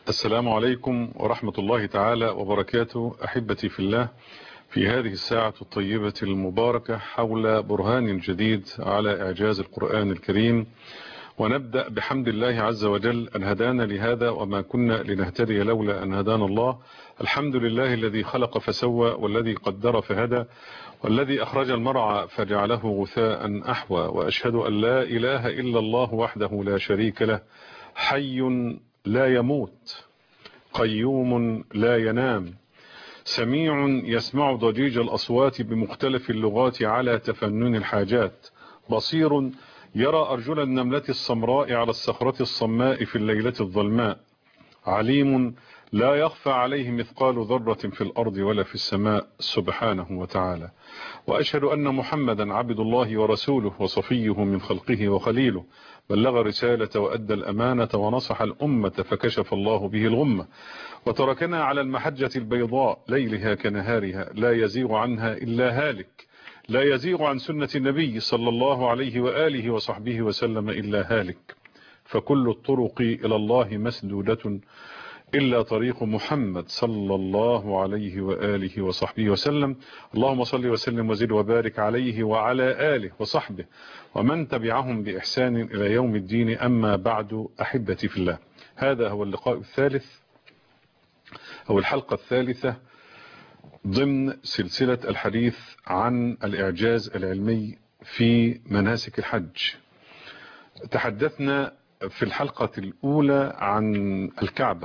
السلام عليكم ورحمة الله تعالى وبركاته. أحبتي في الله، في هذه الساعة الطيبة المباركة حول برهان جديد على إعجاز القرآن الكريم، ونبدأ بحمد الله عز وجل أن هدانا لهذا وما كنا لنهتدي لولا أن هدانا الله. الحمد لله الذي خلق فسوى، والذي قدر فهدى، والذي أخرج المرعى فجعله غثاء أحوى، وأشهد أن لا إله إلا الله وحده لا شريك له، حي لا يموت، قيوم لا ينام، سميع يسمع ضجيج الأصوات بمختلف اللغات على تفنن الحاجات، بصير يرى أرجل النملة السمراء على الصخرة الصماء في الليلة الظلماء، عليم لا يخفى عليه مثقال ذرة في الأرض ولا في السماء سبحانه وتعالى. وأشهد أن محمدا عبد الله ورسوله وصفيه من خلقه وخليله، بلغ رسالة وأدى الأمانة ونصح الأمة فكشف الله به الغمة، وتركنا على المحجة البيضاء ليلها كنهارها لا يزيغ عنها إلا هالك، لا يزيغ عن سنة النبي صلى الله عليه وآله وصحبه وسلم إلا هالك. فكل الطرق إلى الله مسدودة إلا طريق محمد صلى الله عليه وآله وصحبه وسلم. اللهم صل وسلم وزد وبارك عليه وعلى آله وصحبه ومن تبعهم بإحسان إلى يوم الدين. أما بعد، أحبتي في الله، هذا هو اللقاء الثالث أو الحلقة الثالثة ضمن سلسلة الحديث عن الإعجاز العلمي في مناسك الحج. تحدثنا في الحلقة الأولى عن الكعبة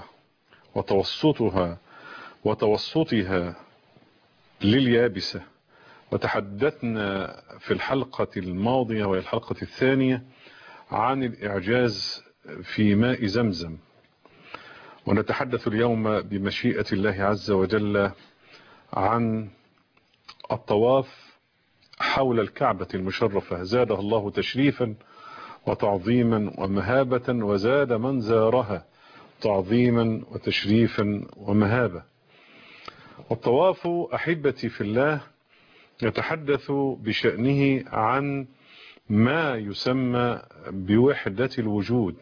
وتوسطها لليابسة، وتحدثنا في الحلقة الماضية وهي الحلقة الثانية عن الإعجاز في ماء زمزم، ونتحدث اليوم بمشيئة الله عز وجل عن الطواف حول الكعبة المشرفة، زادها الله تشريفا وتعظيما ومهابة، وزاد من زارها تعظيما وتشريفا ومهابة. والطواف أحبتي في الله يتحدث بشأنه عن ما يسمى بوحدة الوجود.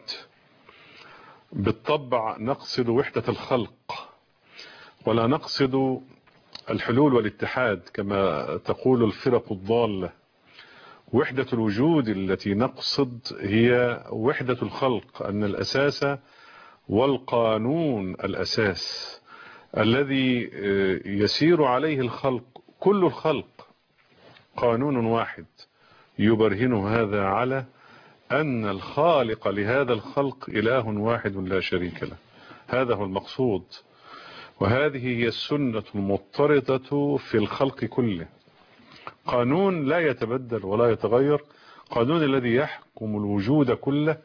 بالطبع نقصد وحدة الخلق، ولا نقصد الحلول والاتحاد كما تقول الفرق الضالة. وحدة الوجود التي نقصد هي وحدة الخلق، أن الأساس والقانون الأساس الذي يسير عليه الخلق، كل الخلق قانون واحد يبرهن هذا على أن الخالق لهذا الخلق إله واحد لا شريك له. هذا هو المقصود، وهذه هي السنة المضطردة في الخلق كله. قانون لا يتبدل ولا يتغير، قانون الذي يحكم الوجود كله،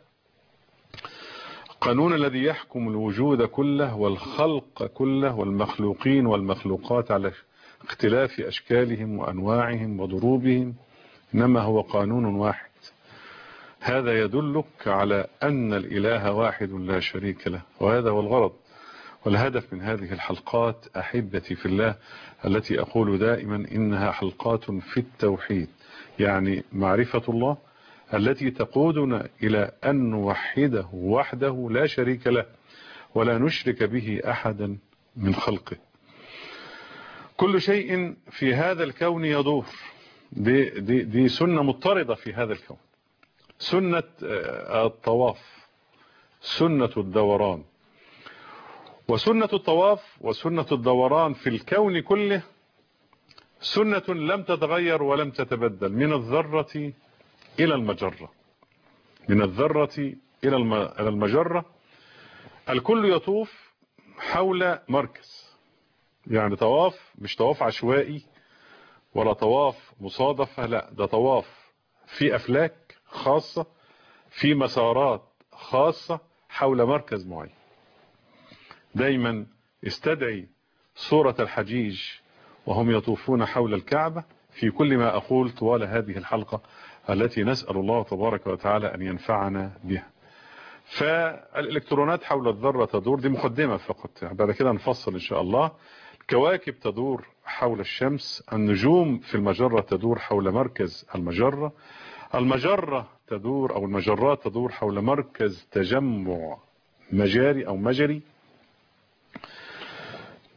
قانون الذي يحكم الوجود كله والخلق كله والمخلوقين والمخلوقات على اختلاف أشكالهم وأنواعهم وضروبهم، إنما هو قانون واحد. هذا يدلك على أن الإله واحد لا شريك له، وهذا هو الغرض والهدف من هذه الحلقات أحبتي في الله، التي أقول دائما إنها حلقات في التوحيد، يعني معرفة الله التي تقودنا إلى أن نوحده وحده لا شريك له، ولا نشرك به أحدا من خلقه. كل شيء في هذا الكون يدور، دي سنة مضطردة في هذا الكون، سنة الطواف، سنة الدوران. وسنة الطواف وسنة الدوران في الكون كله سنة لم تتغير ولم تتبدل، من الذرة إلى المجرة، من الذرة إلى المجرة. الكل يطوف حول مركز، يعني طواف مش طواف عشوائي ولا طواف مصادفة، لا، ده طواف في أفلاك خاصة، في مسارات خاصة حول مركز معين. دايما استدعي صورة الحجيج وهم يطوفون حول الكعبة في كل ما أقول طوال هذه الحلقة التي نسأل الله تبارك وتعالى أن ينفعنا بها. فالإلكترونات حول الذرة تدور، دي مقدمة فقط، يعني بعد كده نفصل إن شاء الله. الكواكب تدور حول الشمس، النجوم في المجرة تدور حول مركز المجرة، المجرة تدور أو المجرات تدور حول مركز تجمع مجاري أو مجري،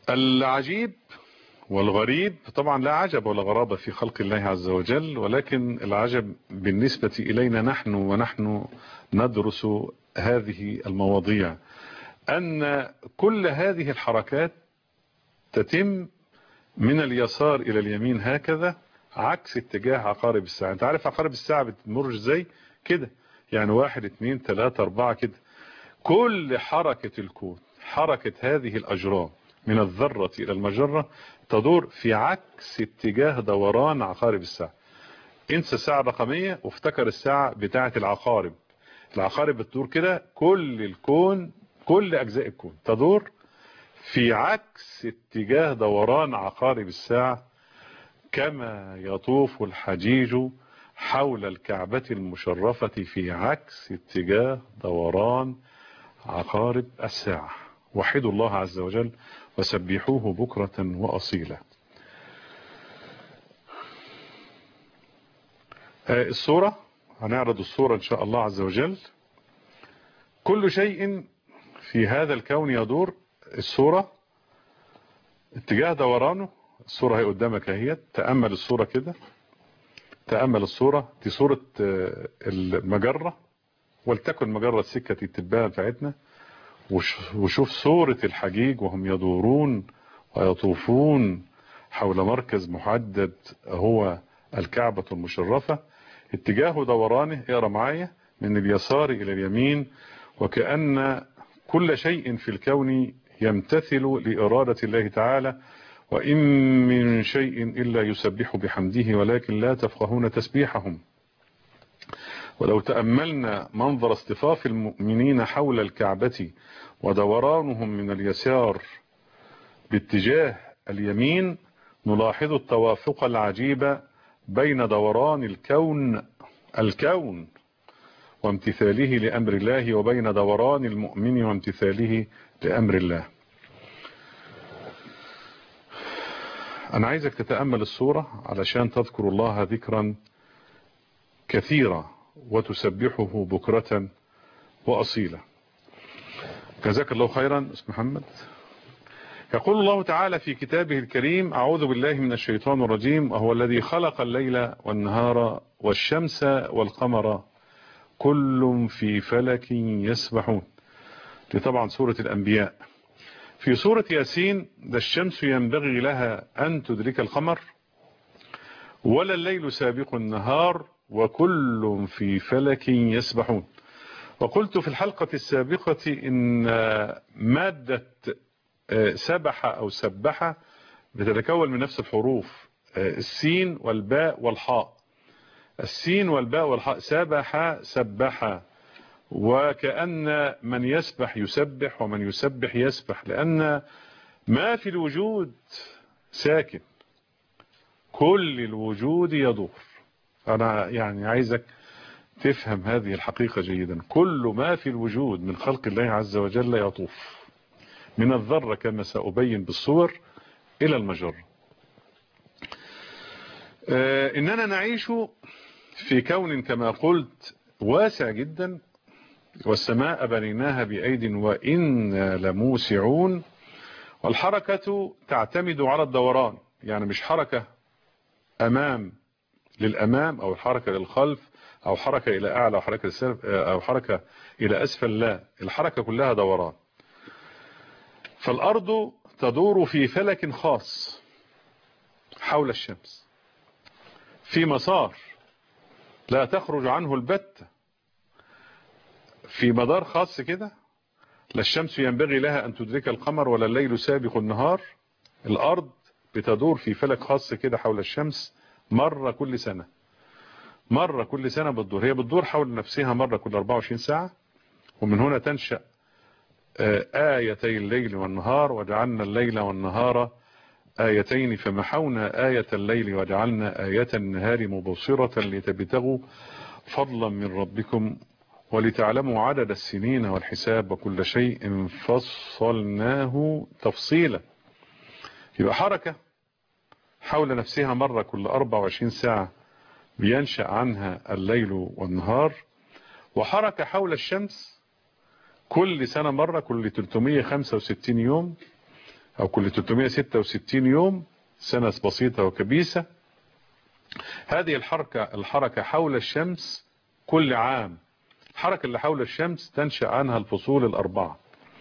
العجيب والغريب طبعا لا عجب ولا غرابة في خلق الله عز وجل، ولكن العجب بالنسبة إلينا نحن ونحن ندرس هذه المواضيع أن كل هذه الحركات تتم من اليسار إلى اليمين هكذا عكس اتجاه عقارب الساعة. انت عارف عقارب الساعة بتمر ازاي كده؟ يعني 1 2 3 4 كده. كل حركة الكون، حركة هذه الأجرام من الذرة إلى المجرة تدور في عكس اتجاه دوران عقارب الساعة. انسى الساعة الرقمية وافتكر الساعة بتاعة العقارب. العقارب بتدور كده، كل الكون كل أجزاء الكون تدور في عكس اتجاه دوران عقارب الساعة، كما يطوف الحجيج حول الكعبة المشرفة في عكس اتجاه دوران عقارب الساعة. وحدوا الله عز وجل وسبحوه بكرة وأصيلا. الصورة هنعرض الصورة إن شاء الله عز وجل. كل شيء في هذا الكون يدور. الصورة اتجاه دورانه، الصورة هي قدامك اهي، تأمل الصورة كده، تأمل الصورة دي صورة المجرة، ولتكن مجرة سكة التبان بتاعتنا، وشوف صورة الحجيج وهم يدورون ويطوفون حول مركز محدد هو الكعبة المشرفة. اتجاه دورانه اقرأ معايا من اليسار إلى اليمين، وكأن كل شيء في الكون يمتثل لإرادة الله تعالى، وإن من شيء إلا يسبح بحمده ولكن لا تفقهون تسبيحهم. ولو تأملنا منظر اصطفاف المؤمنين حول الكعبة ودورانهم من اليسار باتجاه اليمين، نلاحظ التوافق العجيب بين دوران الكون وامتثاله لأمر الله، وبين دوران المؤمن وامتثاله لأمر الله. أنا عايزك تتأمل الصورة علشان تذكر الله ذكرا كثيرا وتسبحه بكرة وأصيلا. جزاك الله خيرا أستاذ محمد. يقول الله تعالى في كتابه الكريم: أعوذ بالله من الشيطان الرجيم: وهو الذي خلق الليل والنهار والشمس والقمر كل في فلك يسبحون. دي طبعا سورة الأنبياء. في سورة ياسين: ده الشمس ينبغي لها أن تدرك القمر ولا الليل سابق النهار وكل في فلك يسبحون. وقلت في الحلقة السابقة إن مادة سبح أو سبح بتتكون من نفس الحروف، السين والباء والحاء. السين والباء والحاء، سبح سبح. وكأن من يسبح يسبح ومن يسبح يسبح، لأن ما في الوجود ساكن، كل الوجود يدور. أنا يعني عايزك تفهم هذه الحقيقة جيدا. كل ما في الوجود من خلق الله عز وجل يطوف، من الذرة كما سأبين بالصور إلى المجرة. إننا نعيش في كون كما قلت واسع جدا، والسماء بنيناها بأيد وإنا لموسعون. والحركة تعتمد على الدوران، يعني مش حركة أمام للأمام أو حركة للخلف أو حركة إلى أعلى أو حركة للسلف أو حركة إلى أسفل، لا، الحركة كلها دوران. فالأرض تدور في فلك خاص حول الشمس، في مسار لا تخرج عنه البتة، في مدار خاص كده. لا الشمس ينبغي لها أن تدرك القمر ولا الليل سابق النهار. الأرض بتدور في فلك خاص كده حول الشمس مرة كل سنة، مرة كل سنة بتدور. هي بتدور حول نفسها مرة كل 24 ساعة. ومن هنا تنشأ آيتي الليل والنهار: وجعلنا الليل والنهار آيتين فمحونا آية الليل وجعلنا آية النهار مبصرة لتبتغوا فضلا من ربكم ولتعلموا عدد السنين والحساب وكل شيء فصلناه تفصيلا. يبقى حركة حول نفسها مرة كل 24 ساعة بينشأ عنها الليل والنهار، وحركة حول الشمس كل سنة مرة كل 365 يوم أو كل 366 يوم، سنة بسيطة وكبيسة. هذه الحركة حول الشمس كل عام. الحركة اللي حول الشمس تنشأ عنها الفصول الأربعة،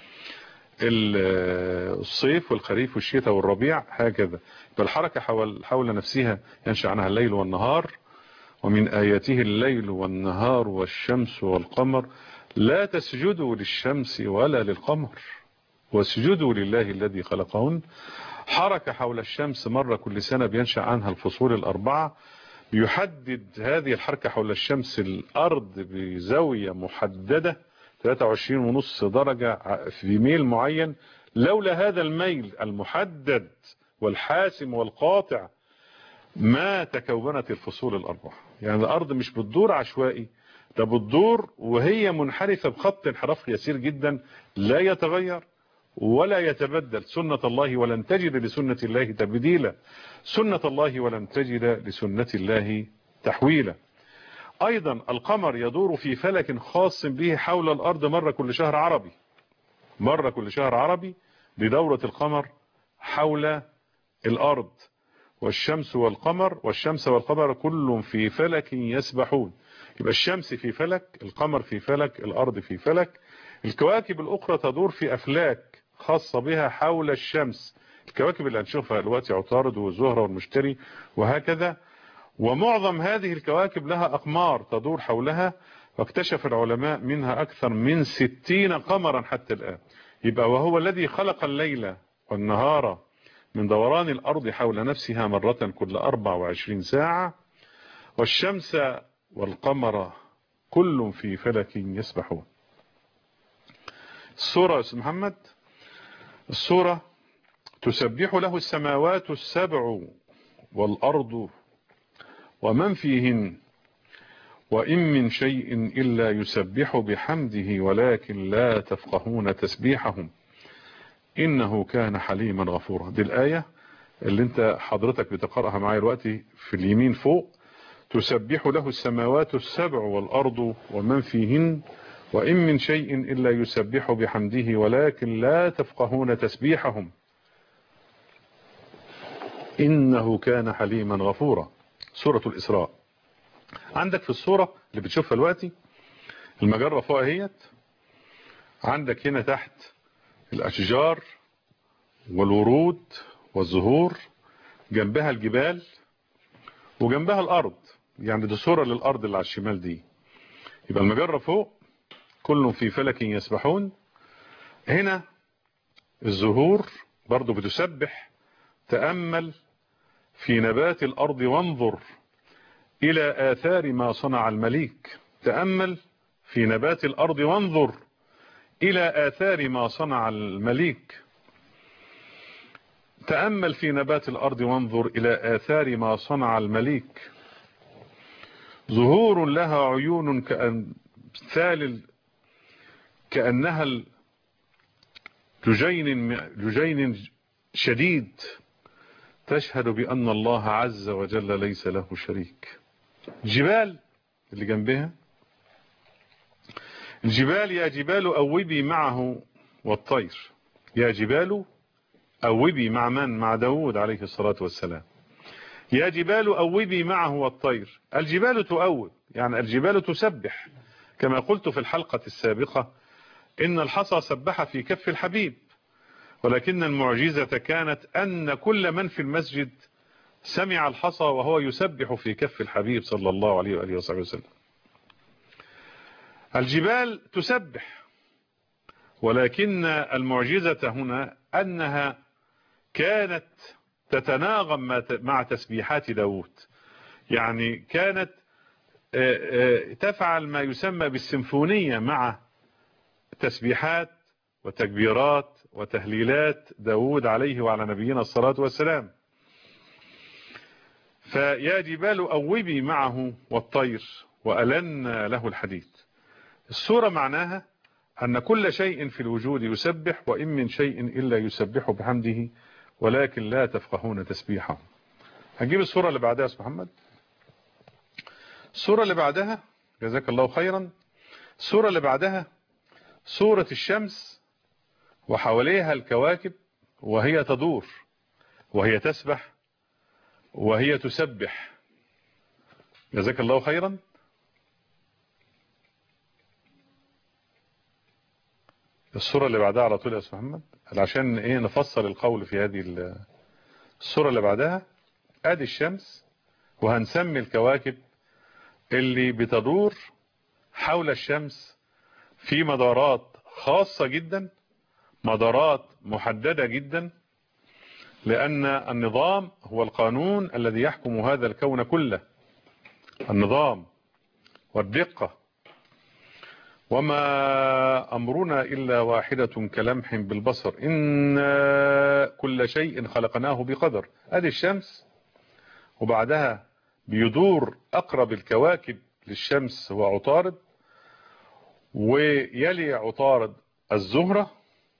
الصيف والخريف والشتاء والربيع، هكذا. فالحركة حول نفسها ينشأ عنها الليل والنهار. ومن آياته الليل والنهار والشمس والقمر لا تسجدوا للشمس ولا للقمر واسجدوا لله الذي خلقهن. حركة حول الشمس مرة كل سنة بينشأ عنها الفصول الأربعة. يحدد هذه الحركة حول الشمس الأرض بزاوية محددة 23.5 درجة في ميل معين. لولا هذا الميل المحدد والحاسم والقاطع ما تكونت الفصول الأربعة. يعني الأرض مش بتدور عشوائي، ده بتدور وهي منحرفة بخط انحراف يسير جدا لا يتغير ولا يتبدل. سنة الله ولن تجد لسنة الله تبديلا، سنة الله ولن تجد لسنة الله تحويلا. أيضا القمر يدور في فلك خاص به حول الأرض مرة كل شهر عربي، مرة كل شهر عربي لدورة القمر حول الأرض. والشمس والقمر كل في فلك يسبحون. يبقى الشمس في فلك، القمر في فلك، الأرض في فلك. الكواكب الأخرى تدور في أفلاك خاصة بها حول الشمس. الكواكب اللي هنشوفها دلوقتي عطارد والزهرة والمشتري وهكذا. ومعظم هذه الكواكب لها أقمار تدور حولها، واكتشف العلماء منها أكثر من 60 قمرا حتى الآن. يبقى وهو الذي خلق الليل والنهار من دوران الأرض حول نفسها مرة كل 24 ساعة. والشمس والقمر كل في فلك يسبحون. السورة يا أستاذ محمد، السورة تسبح له السماوات السبع والأرض ومن فيهن وإن من شيء إلا يسبح بحمده ولكن لا تفقهون تسبيحهم إنه كان حليما غفورا. دي الآية اللي انت حضرتك بتقرأها معايا دلوقتي في اليمين فوق. تسبح له السماوات السبع والأرض ومن فيهن وإن من شيء إلا يسبح بحمده ولكن لا تفقهون تسبيحهم إنه كان حليما غفورا. سورة الإسراء. عندك في الصورة اللي بتشوفها دلوقتي المجرة فوق اهيت، عندك هنا تحت الأشجار والورود والزهور، جنبها الجبال وجنبها الأرض. يعني دي صورة للأرض اللي على الشمال دي. يبقى المجرة فوق كل في فلك يسبحون. هنا الزهور برضو بتسبح. تأمل في نبات الأرض وانظر إلى آثار ما صنع المليك. تأمل في نبات الأرض وانظر إلى آثار ما صنع المليك. تأمل في نبات الأرض وانظر إلى آثار ما صنع المليك. زهور لها عيون كأنها لجين شديد تشهد بأن الله عز وجل ليس له شريك. الجبال اللي جنبها، الجبال يا جبال أوبي معه والطير. يا جبال أوبي مع من؟ مع داود عليه الصلاة والسلام. يا جبال أوبي معه والطير. الجبال تؤوب، يعني الجبال تسبح. كما قلت في الحلقة السابقة إن الحصى سبح في كف الحبيب، ولكن المعجزة كانت أن كل من في المسجد سمع الحصى وهو يسبح في كف الحبيب صلى الله عليه وآله وصحبه وسلم. الجبال تسبح، ولكن المعجزة هنا أنها كانت تتناغم مع تسبيحات داود. يعني كانت تفعل ما يسمى بالسيمفونية مع تسبيحات وتكبيرات وتهليلات داود عليه وعلى نبينا الصلاة والسلام. فيا جبال أوبي معه والطير وألنا له الحديد. السورة معناها أن كل شيء في الوجود يسبح وإن من شيء إلا يسبح بحمده ولكن لا تفقهون تسبيحه. هنجيب السورة اللي بعدها يا محمد. السورة اللي بعدها جزاك الله خيرا. السورة اللي بعدها سورة الشمس وحواليها الكواكب وهي تدور وهي تسبح وهي تسبح. جزاك الله خيرا. الصورة اللي بعدها على طول يا أستاذ محمد، عشان ايه نفصل القول في هذه الصورة اللي بعدها. ادي الشمس، وهنسمي الكواكب اللي بتدور حول الشمس في مدارات خاصة جدا، مدارات محددة جدا، لأن النظام هو القانون الذي يحكم هذا الكون كله، النظام والدقة. وما أمرنا إلا واحدة كلمح بالبصر، إن كل شيء خلقناه بقدر. ادي الشمس، وبعدها بيدور أقرب الكواكب للشمس هو عطارد، ويلي عطارد الزهرة،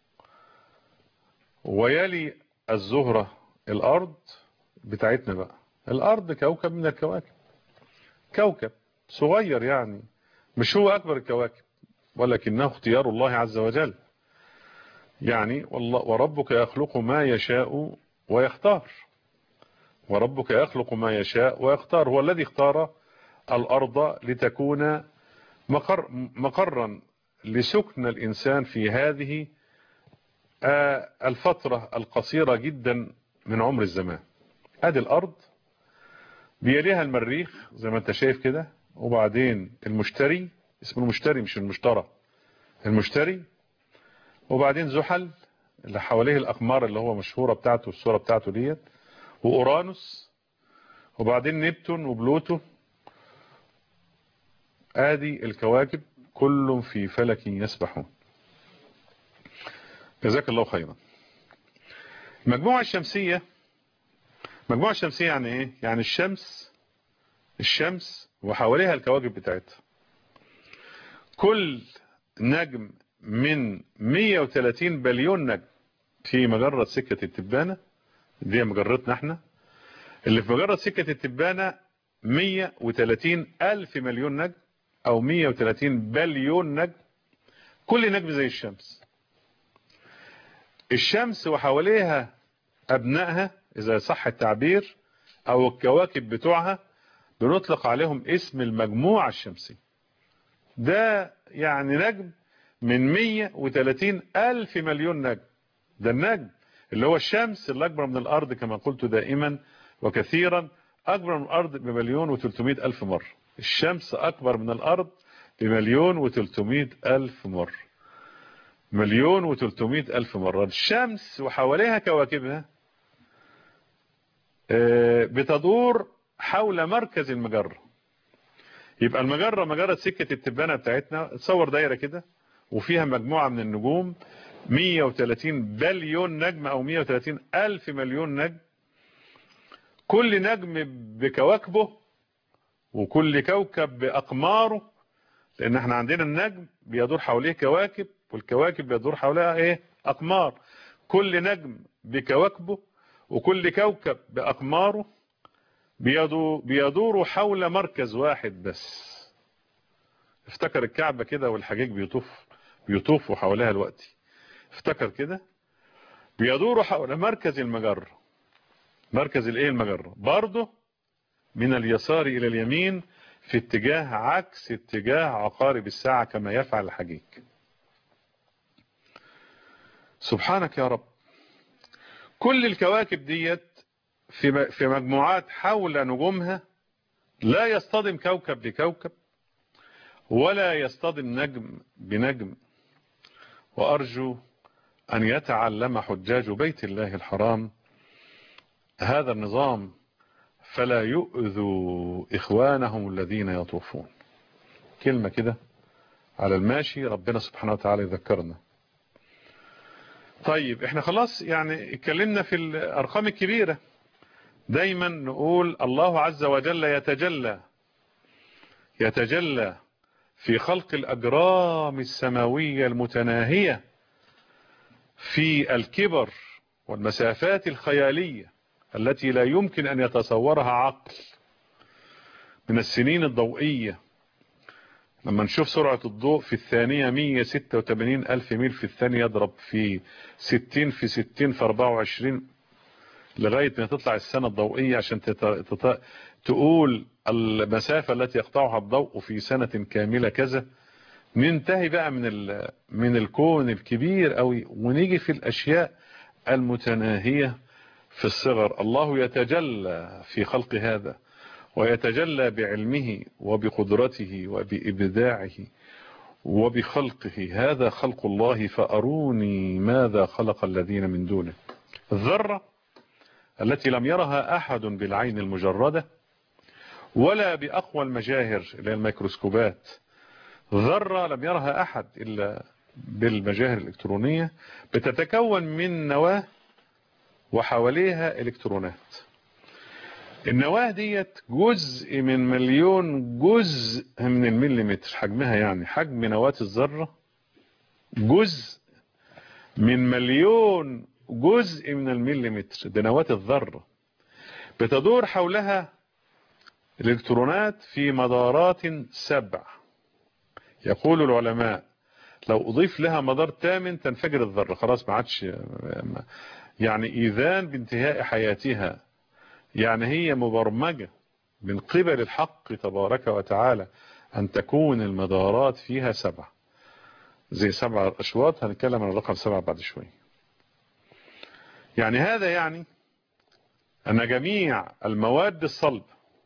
ويلي الزهرة الأرض بتاعتنا بقى. الأرض كوكب من الكواكب، كوكب صغير يعني، مش هو أكبر الكواكب، ولكنه اختيار الله عز وجل. يعني والله وربك يخلق ما يشاء ويختار، وربك يخلق ما يشاء ويختار. هو الذي اختار الأرض لتكون مقرا لسكن الإنسان في هذه الفترة القصيرة جدا من عمر الزمان. ادي الأرض، بيليها المريخ زي ما انت شايف كده، وبعدين المشتري، اسمه المشتري مش المشتري، المشتري، وبعدين زحل اللي حواليه الأقمار اللي هو مشهورة بتاعته الصورة بتاعته ديت، وأورانوس، وبعدين نبتون وبلوتو. ادي الكواكب كل في فلك يسبحون. جزاك الله خيرا. المجموعة الشمسية، المجموعة الشمسية يعني ايه؟ يعني الشمس وحواليها الكواكب بتاعتها. كل نجم من 130 بليون نجم في مجرة سكة التبانة، دي مجرتنا احنا، اللي في مجرة سكة التبانة 130 ألف مليون نجم أو 130 بليون نجم، كل نجم زي الشمس. الشمس وحواليها أبنائها إذا صح التعبير، أو الكواكب بتوعها، بنطلق عليهم اسم المجموعة الشمسية. ده يعني نجم من 130 ألف مليون نجم. ده النجم اللي هو الشمس اللي أكبر من الأرض كما قلت دائما وكثيرا، أكبر من الأرض بمليون و300 ألف مرة. الشمس أكبر من الأرض بمليون و300 ألف مرة، مليون و300 ألف مرة. الشمس وحواليها كواكبها بتدور حول مركز المجرة. يبقى المجرة مجرة سكة التبانة بتاعتنا، تصور دايرة كده وفيها مجموعة من النجوم 130 بليون نجم أو 130 ألف مليون نجم، كل نجم بكواكبه وكل كوكب بأقماره، لأن احنا عندنا النجم بيدور حواليه كواكب، والكواكب بيدور حواليها ايه؟ أقمار. كل نجم بكواكبه وكل كوكب بأقماره بيدور حول مركز واحد بس. افتكر الكعبة كده والحجيج بيطوفوا حواليها الوقت، افتكر كده بيدور حول مركز المجرة. مركز الايه؟ المجرة برضه من اليسار الى اليمين في اتجاه عكس اتجاه عقارب الساعة كما يفعل الحجيج. سبحانك يا رب. كل الكواكب ديت في مجموعات حول نجومها، لا يصطدم كوكب بكوكب ولا يصطدم نجم بنجم. وأرجو أن يتعلم حجاج بيت الله الحرام هذا النظام فلا يؤذوا إخوانهم الذين يطوفون. كلمة كده على الماشي، ربنا سبحانه وتعالى يذكرنا. طيب احنا خلاص يعني اتكلمنا في الأرقام الكبيرة. دايما نقول الله عز وجل يتجلى في خلق الأجرام السماوية المتناهية في الكبر والمسافات الخيالية التي لا يمكن أن يتصورها عقل، من السنين الضوئية لما نشوف سرعة الضوء في الثانية 186 ألف ميل في الثانية، يضرب في 60 في 60 في 24 لغاية ما تطلع السنة الضوئية عشان تقول المسافة التي يقطعها الضوء في سنة كاملة كذا. ننتهي بقى من الكون الكبير قوي، ونيجي في الأشياء المتناهية في الصغر. الله يتجلى في خلق هذا، ويتجلى بعلمه وبقدرته وبإبداعه وبخلقه. هذا خلق الله، فأروني ماذا خلق الذين من دونه. الذرة التي لم يرها أحد بالعين المجردة ولا بأقوى المجاهر إلى الميكروسكوبات، ذرة لم يرها أحد إلا بالمجاهر الإلكترونية، بتتكون من نواة وحواليها إلكترونات. النواة ديت جزء من مليون جزء من المليمتر حجمها، يعني حجم نواة الذرة جزء من مليون جزء من المليمتر. ده نواة الذرة، بتدور حولها الإلكترونات في مدارات 7. يقول العلماء لو أضيف لها مدار 8 تنفجر الذرة، خلاص ما عادش، يعني إذان بانتهاء حياتها. يعني هي مبرمجة من قبل الحق تبارك وتعالى أن تكون المدارات فيها 7، زي 7 أشواط. هنتكلم عن الرقم 7 بعد شوية. يعني هذا يعني أن جميع المواد الصلبة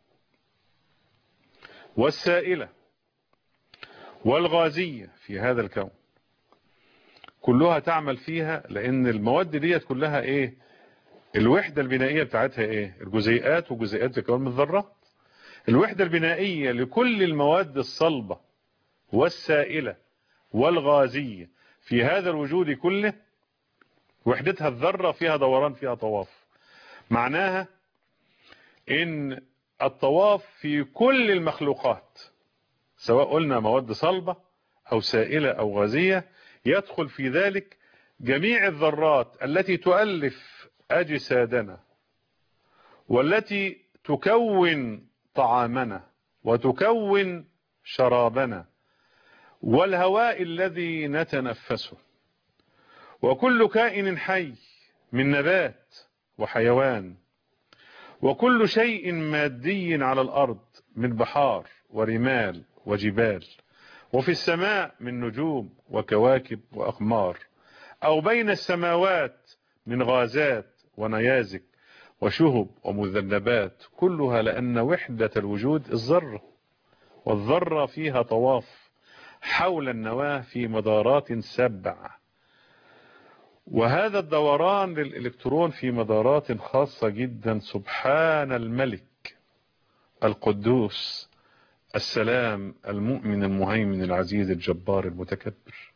والسائلة والغازية في هذا الكون كلها تعمل فيها، لأن المواد ديت كلها إيه؟ الوحدة البنائية بتاعتها إيه؟ الجزيئات، وجزيئات تكون من الذرات. الوحدة البنائية لكل المواد الصلبة والسائلة والغازية في هذا الوجود كله وحدتها الذرة، فيها دوران، فيها طواف. معناها إن الطواف في كل المخلوقات، سواء قلنا مواد صلبة أو سائلة أو غازية، يدخل في ذلك جميع الذرات التي تؤلف أجسادنا، والتي تكون طعامنا وتكون شرابنا والهواء الذي نتنفسه، وكل كائن حي من نبات وحيوان، وكل شيء مادي على الأرض من بحار ورمال وجبال، وفي السماء من نجوم وكواكب وأقمار، أو بين السماوات من غازات ونيازك وشهب ومذنبات، كلها لأن وحدة الوجود الذرة، والذرة فيها طواف حول النواة في مدارات 7. وهذا الدوران للإلكترون في مدارات خاصة جدا. سبحان الملك القدوس السلام المؤمن المهيمن العزيز الجبار المتكبر.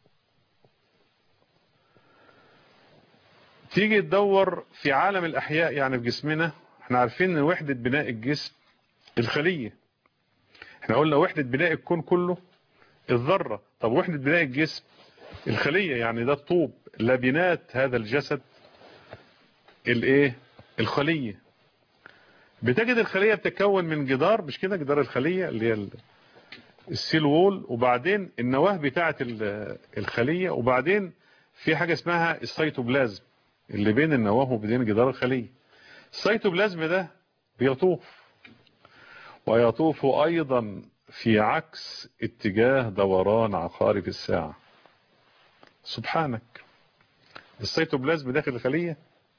تيجي تدور في عالم الأحياء، يعني في جسمنا، احنا عارفين ان وحدة بناء الجسم الخلية. احنا قلنا وحدة بناء الكون كله الذرة. طب وحدة بناء الجسم الخلية، يعني ده الطوب لبنات هذا الجسد الايه؟ الخلية. بتجد الخلية بتتكون من جدار، مش كده؟ جدار الخلية اللي هي السيل وول، وبعدين النواة بتاعة الخلية، وبعدين في حاجة اسمها السيتوبلازم اللي بين النواة وبين جدار الخلية. السيتوبلازم ده بيطوف، ويطوف أيضا في عكس اتجاه دوران عقارب الساعة. سبحانك. السيتوبلازم داخل الخلية،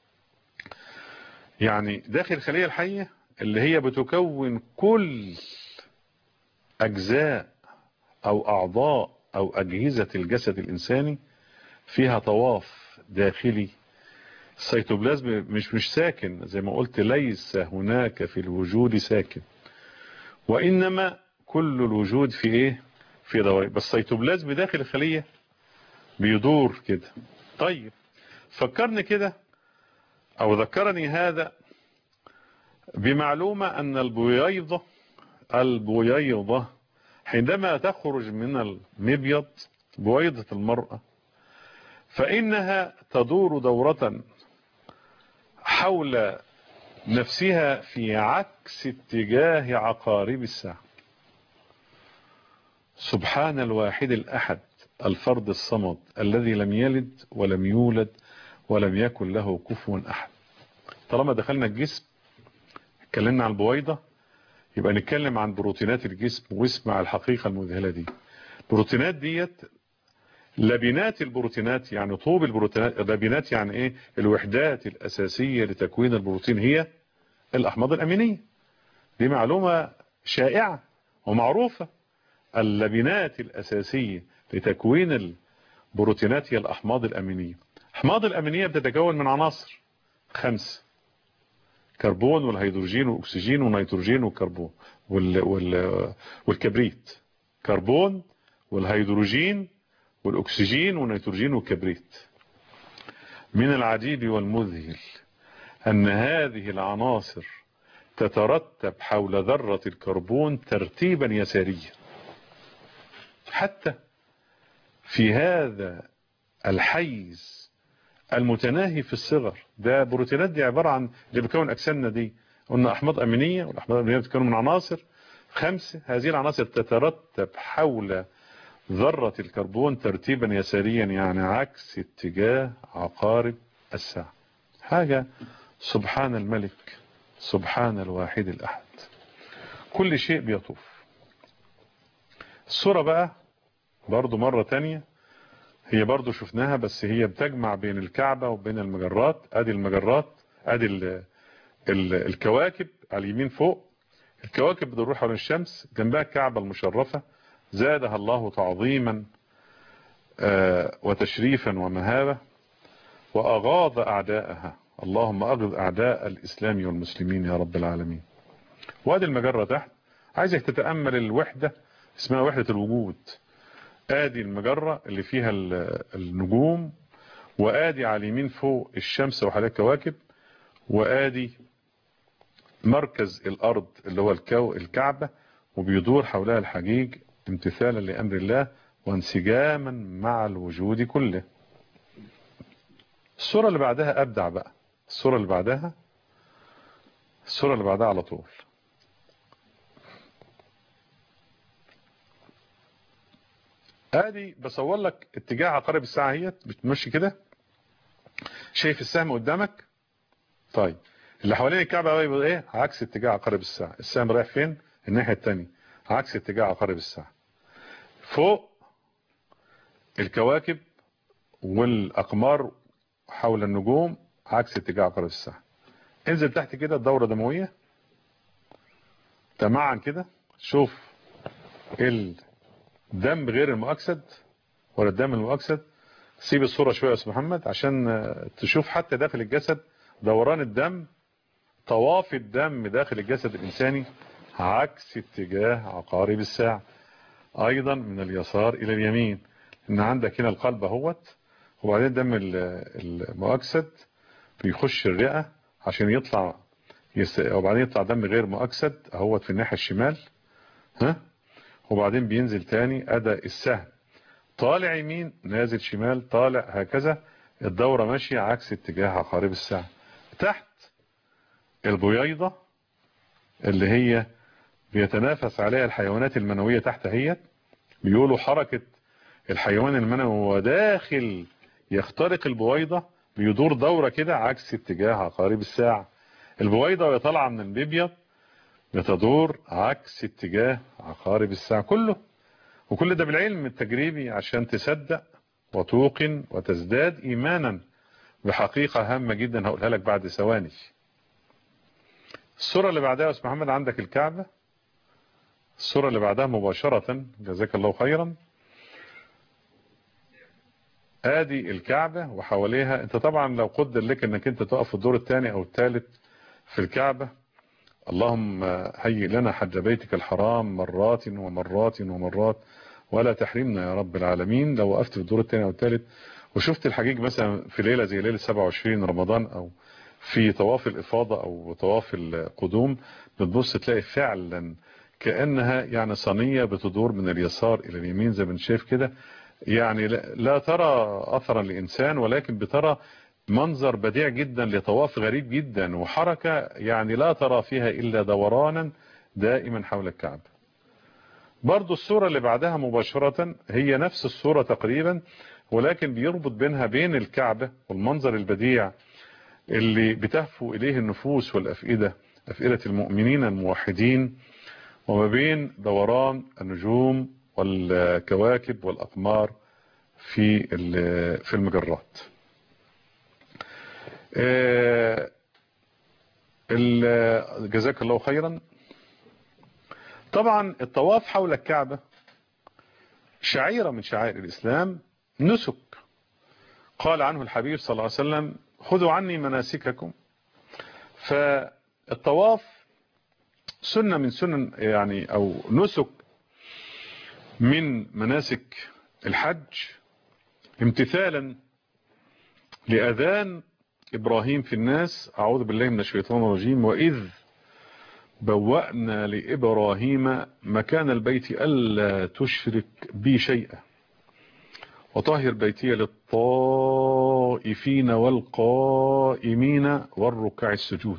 يعني داخل الخلية الحية اللي هي بتكون كل أجزاء أو أعضاء أو أجهزة الجسد الإنساني، فيها طواف داخلي. السيتوبلازم مش ساكن زي ما قلت، ليس هناك في الوجود ساكن، وإنما كل الوجود في إيه؟ في دوائر. بس السيتوبلازم داخل الخلية بيدور كده. طيب فكرني كده أو ذكرني هذا بمعلومة أن البويضة حينما تخرج من المبيض، بويضة المرأة، فإنها تدور دورة حول نفسها في عكس اتجاه عقارب الساعة. سبحان الواحد الأحد الفرد الصمد الذي لم يلد ولم يولد ولم يكن له كفوا أحد. طالما دخلنا الجسم اتكلمنا عن البويضة، يبقى نتكلم عن بروتينات الجسم، واسمع الحقيقة المذهلة دي. البروتينات ديت لبنات البروتينات، يعني طوب البروتينات. لبنات يعني ايه؟ الوحدات الأساسية لتكوين البروتين هي الأحماض الأمينية. دي معلومة شائعة ومعروفة. اللبنات الأساسية لتكوين البروتينات هي الأحماض الأمينية. الأحماض الأمينية بتتكون من عناصر 5: كربون والهيدروجين والأكسجين والنيتروجين والكربون والكبريت. كربون والهيدروجين والأكسجين والنيتروجين والكبريت. من العجيب والمذهل أن هذه العناصر تترتب حول ذرة الكربون ترتيبا يساريا. حتى في هذا الحيز المتناهي في الصغر، ده بروتينات دي عبارة عن اللي بيكون أجسامنا دي. قلنا أحماض أمينية، والأحماض الأمينية بتكون من عناصر 5. هذه العناصر تترتب حول ذرة الكربون ترتيبا يساريا، يعني عكس اتجاه عقارب الساعة. حاجة سبحان الملك، سبحان الواحد الأحد. كل شيء بيطوف. الصورة بقى برضو مرة تانية، هي برضو شفناها، بس هي بتجمع بين الكعبة وبين المجرات. ادي المجرات، ادي الكواكب على اليمين فوق. الكواكب بتدور حول الشمس، جنبها الكعبة المشرفة زادها الله تعظيما وتشريفا ومهابة، وأغاظ أعداءها. اللهم أغض أعداء الإسلام والمسلمين يا رب العالمين. وادي المجرة تحت، عايزك تتأمل الوحدة، اسمها وحدة الوجود. ادي المجرة اللي فيها النجوم، وادي على اليمين فوق الشمس وحواليها الكواكب، وادي مركز الارض اللي هو الكعبة، وبيدور حولها الحجيج امتثالا لامر الله وانسجاما مع الوجود كله. الصورة اللي بعدها ابدع بقى. الصورة اللي بعدها على طول. ادي بصور لك اتجاه عقارب الساعة، هي بتمشي كده. شايف السهم قدامك؟ طيب اللي حوالين الكعبة بقى يبقى ايه؟ عكس اتجاه عقارب الساعة. السهم رايح فين؟ الناحية التانية، عكس اتجاه عقارب الساعة. فوق الكواكب والاقمار حول النجوم عكس اتجاه عقارب الساعة. انزل تحت كده، الدورة الدموية تمعن كده. شوف الدم غير المؤكسد ولا الدم المؤكسد. سيب الصورة شوية يا استاذ محمد عشان تشوف حتى داخل الجسد دوران الدم، طواف الدم داخل الجسد الإنساني عكس اتجاه عقارب الساعة. أيضا من اليسار إلى اليمين، إن عندك هنا القلب اهوت، وبعدين الدم المؤكسد بيخش الرئة عشان يطلع وبعدين يطلع دم غير مؤكسد اهوت في الناحية الشمال، وبعدين بينزل تاني. أدى السهم طالع يمين نازل شمال طالع، هكذا الدورة ماشية عكس اتجاه عقارب الساعة. تحت البويضة اللي هي بيتنافس عليها الحيوانات المنوية تحت، هي بيقولوا حركة الحيوان المنوي وداخل يخترق البويضة بيدور دورة كده عكس اتجاه عقارب الساعة. البويضة وهي طالعة من البيبيض بتدور عكس اتجاه عقارب الساعة كله. وكل ده بالعلم التجريبي عشان تصدق وتوقن وتزداد إيمانا بحقيقة هامة جدا هقولها لك بعد ثواني. الصورة اللي بعدها يا أستاذ محمد عندك الكعبة. الصورة اللي بعدها مباشرة، جزاك الله خيرا، ادي الكعبة وحواليها. انت طبعا لو قدر لك انك انت تقف في الدور الثاني او الثالث في الكعبة، اللهم هيئ لنا حج بيتك الحرام مرات ومرات ومرات ولا تحرمنا يا رب العالمين. لو وقفت في الدور الثاني او الثالث وشفت الحجيج مثلا في ليلة زي ليلة 27 رمضان، او في طواف الافاضة او طواف القدوم، بتبص تلاقي فعلا كأنها يعني صينية بتدور من اليسار الى اليمين زي ما انت شايف كده. يعني لا ترى اثرا لانسان، ولكن بترى منظر بديع جدا لطواف غريب جدا، وحركة يعني لا ترى فيها الا دورانا دائما حول الكعبة. برضو الصورة اللي بعدها مباشرة هي نفس الصورة تقريبا، ولكن بيربط بينها بين الكعبة والمنظر البديع اللي بتهفو إليه النفوس والأفئدة، أفئدة المؤمنين الموحدين، وما بين دوران النجوم والكواكب والأقمار في المجرات. جزاك الله خيرا. طبعا الطواف حول الكعبة شعيرة من شعائر الإسلام، نسك قال عنه الحبيب صلى الله عليه وسلم: خذوا عني مناسككم. فالطواف سنة من سنن يعني أو نسك من مناسك الحج، امتثالا لأذان إبراهيم في الناس: أعوذ بالله من الشيطان الرجيم، وإذ بوأنا لإبراهيم مكان البيت ألا تشرك بي شيئا وطهر بيتي للطائفين والقائمين والركع السجود.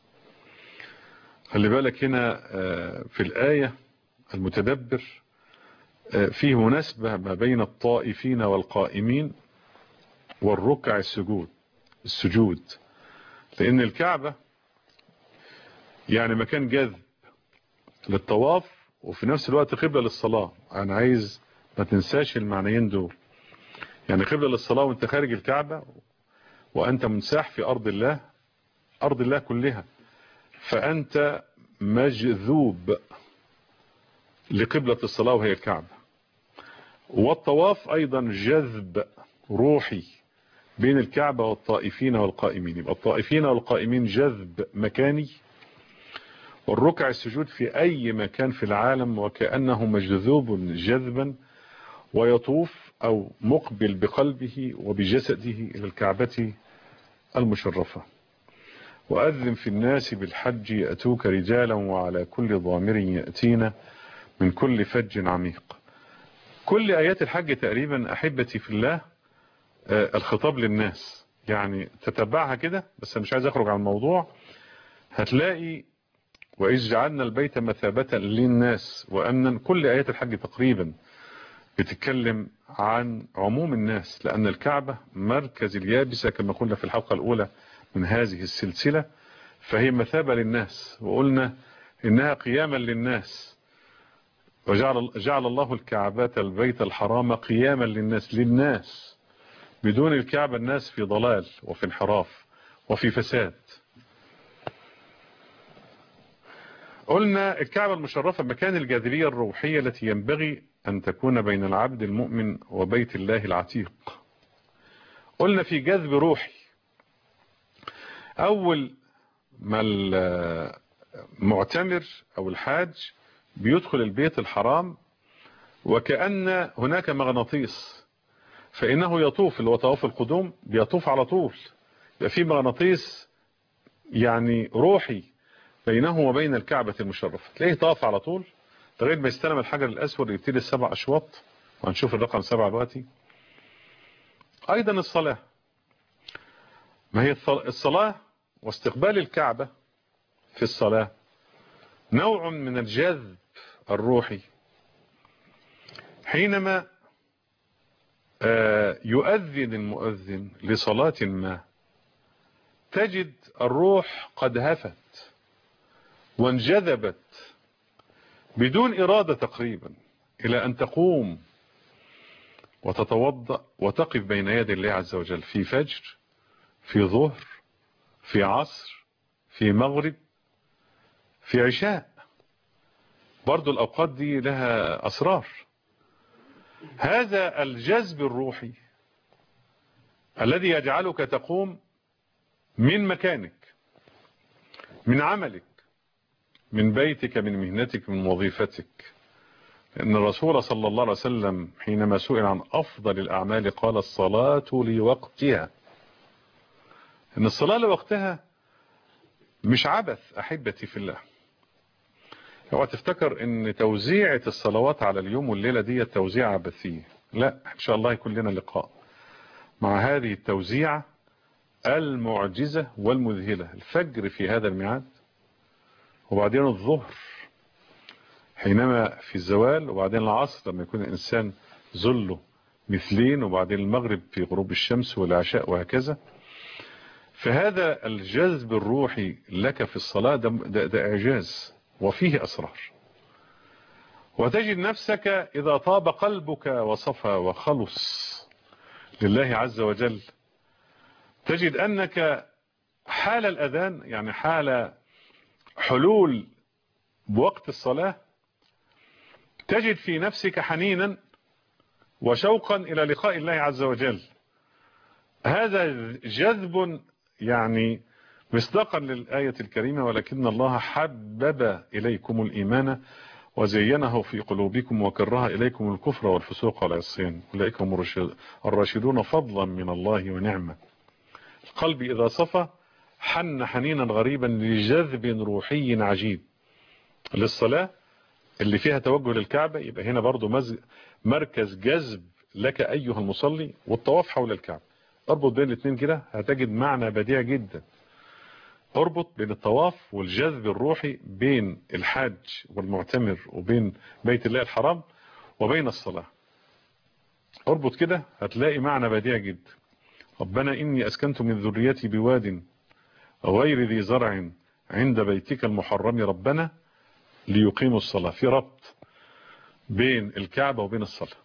خلي بالك هنا في الآية المتدبر فيه مناسبة ما بين الطائفين والقائمين والركع السجود، لأن الكعبة يعني مكان جذب للطواف وفي نفس الوقت قبلة للصلاة. أنا عايز ما تنساش المعنيين دول، يعني قبلة للصلاة وانت خارج الكعبة وأنت منساح في أرض الله، أرض الله كلها، فأنت مجذوب لقبلة الصلاة وهي الكعبة. والطواف أيضا جذب روحي بين الكعبة والطائفين والقائمين، يبقى الطائفين والقائمين جذب مكاني، والركع السجود في أي مكان في العالم وكأنه مجذوب جذبا ويطوف أو مقبل بقلبه وبجسده إلى الكعبة المشرفة. وأذن في الناس بالحج يأتوك رجالا وعلى كل ضامر يأتين من كل فج عميق. كل آيات الحج تقريبا أحبتي في الله الخطاب للناس، يعني تتبعها كده، بس مش عايز أخرج عن الموضوع. هتلاقي وإذ جعلنا البيت مثابة للناس وأمنا. كل آيات الحج تقريبا بتتكلم عن عموم الناس، لأن الكعبة مركز اليابسة كما قلنا في الحلقة الأولى من هذه السلسلة، فهي مثابة للناس، وقلنا إنها قياما للناس. وجعل الله الكعبة البيت الحرام قياما للناس. بدون الكعبة الناس في ضلال وفي انحراف وفي فساد. قلنا الكعبة المشرفة مكان الجاذبية الروحية التي ينبغي أن تكون بين العبد المؤمن وبيت الله العتيق. قلنا في جذب روحي. أول ما المعتمر أو الحاج بيدخل البيت الحرام وكأن هناك مغناطيس، فإنه يطوف، اللي هو طواف القدوم، بيطوف على طول، يبقى في مغناطيس يعني روحي بينه وبين الكعبة المشرفة. تلاقيه طاف على طول لغاية ما يستلم الحجر الأسود، يبتدي 7 أشواط، وهنشوف الرقم 7 دلوقتي. أيضا الصلاة، ما هي الصلاة واستقبال الكعبة في الصلاة نوع من الجذب الروحي. حينما يؤذن المؤذن لصلاة ما، تجد الروح قد هفت وانجذبت بدون إرادة تقريبا إلى أن تقوم وتتوضأ وتقف بين يدي الله عز وجل في فجر، في ظهر، في عصر، في مغرب، في عشاء. برضو الأوقات دي لها أسرار. هذا الجذب الروحي الذي يجعلك تقوم من مكانك، من عملك، من بيتك، من مهنتك، من وظيفتك. لأن الرسول صلى الله عليه وسلم حينما سئل عن أفضل الأعمال قال: الصلاة لوقتها. إن الصلاة لوقتها مش عبث أحبتي في الله. اوعى تفتكر ان توزيعة الصلوات على اليوم والليلة دي توزيع عبثية، لا، ان شاء الله يكون لنا لقاء مع هذه التوزيعة المعجزة والمذهلة. الفجر في هذا الميعاد، وبعدين الظهر حينما في الزوال، وبعدين العصر لما يكون الإنسان ظله مثلين، وبعدين المغرب في غروب الشمس والعشاء وهكذا. فهذا الجذب الروحي لك في الصلاة ده إعجاز وفيه أسرار. وتجد نفسك إذا طاب قلبك وصفى وخلص لله عز وجل، تجد أنك حال الأذان، يعني حال حلول بوقت الصلاة، تجد في نفسك حنينا وشوقا إلى لقاء الله عز وجل. هذا جذب يعني مصداقا للآية الكريمة: ولكن الله حبب إليكم الإيمان وزينه في قلوبكم وكره إليكم الكفر والفسوق والعصيان أولئك هم الراشدون فضلا من الله ونعمة. القلب إذا صفى حن حنينا غريبا لجذب روحي عجيب للصلاة اللي فيها توجه للكعبة. يبقى هنا برضو مركز جذب لك أيها المصلي، والطواف حول الكعبة. اربط بين الاثنين كده هتجد معنى بديع جدا. اربط بين الطواف والجذب الروحي بين الحاج والمعتمر وبين بيت الله الحرام وبين الصلاة. اربط كده هتلاقي معنى بديع جدا. ربنا إني أسكنت من ذريتي بواد غير ذي زرع عند بيتك المحرم ربنا ليقيموا الصلاة. في ربط بين الكعبة وبين الصلاة.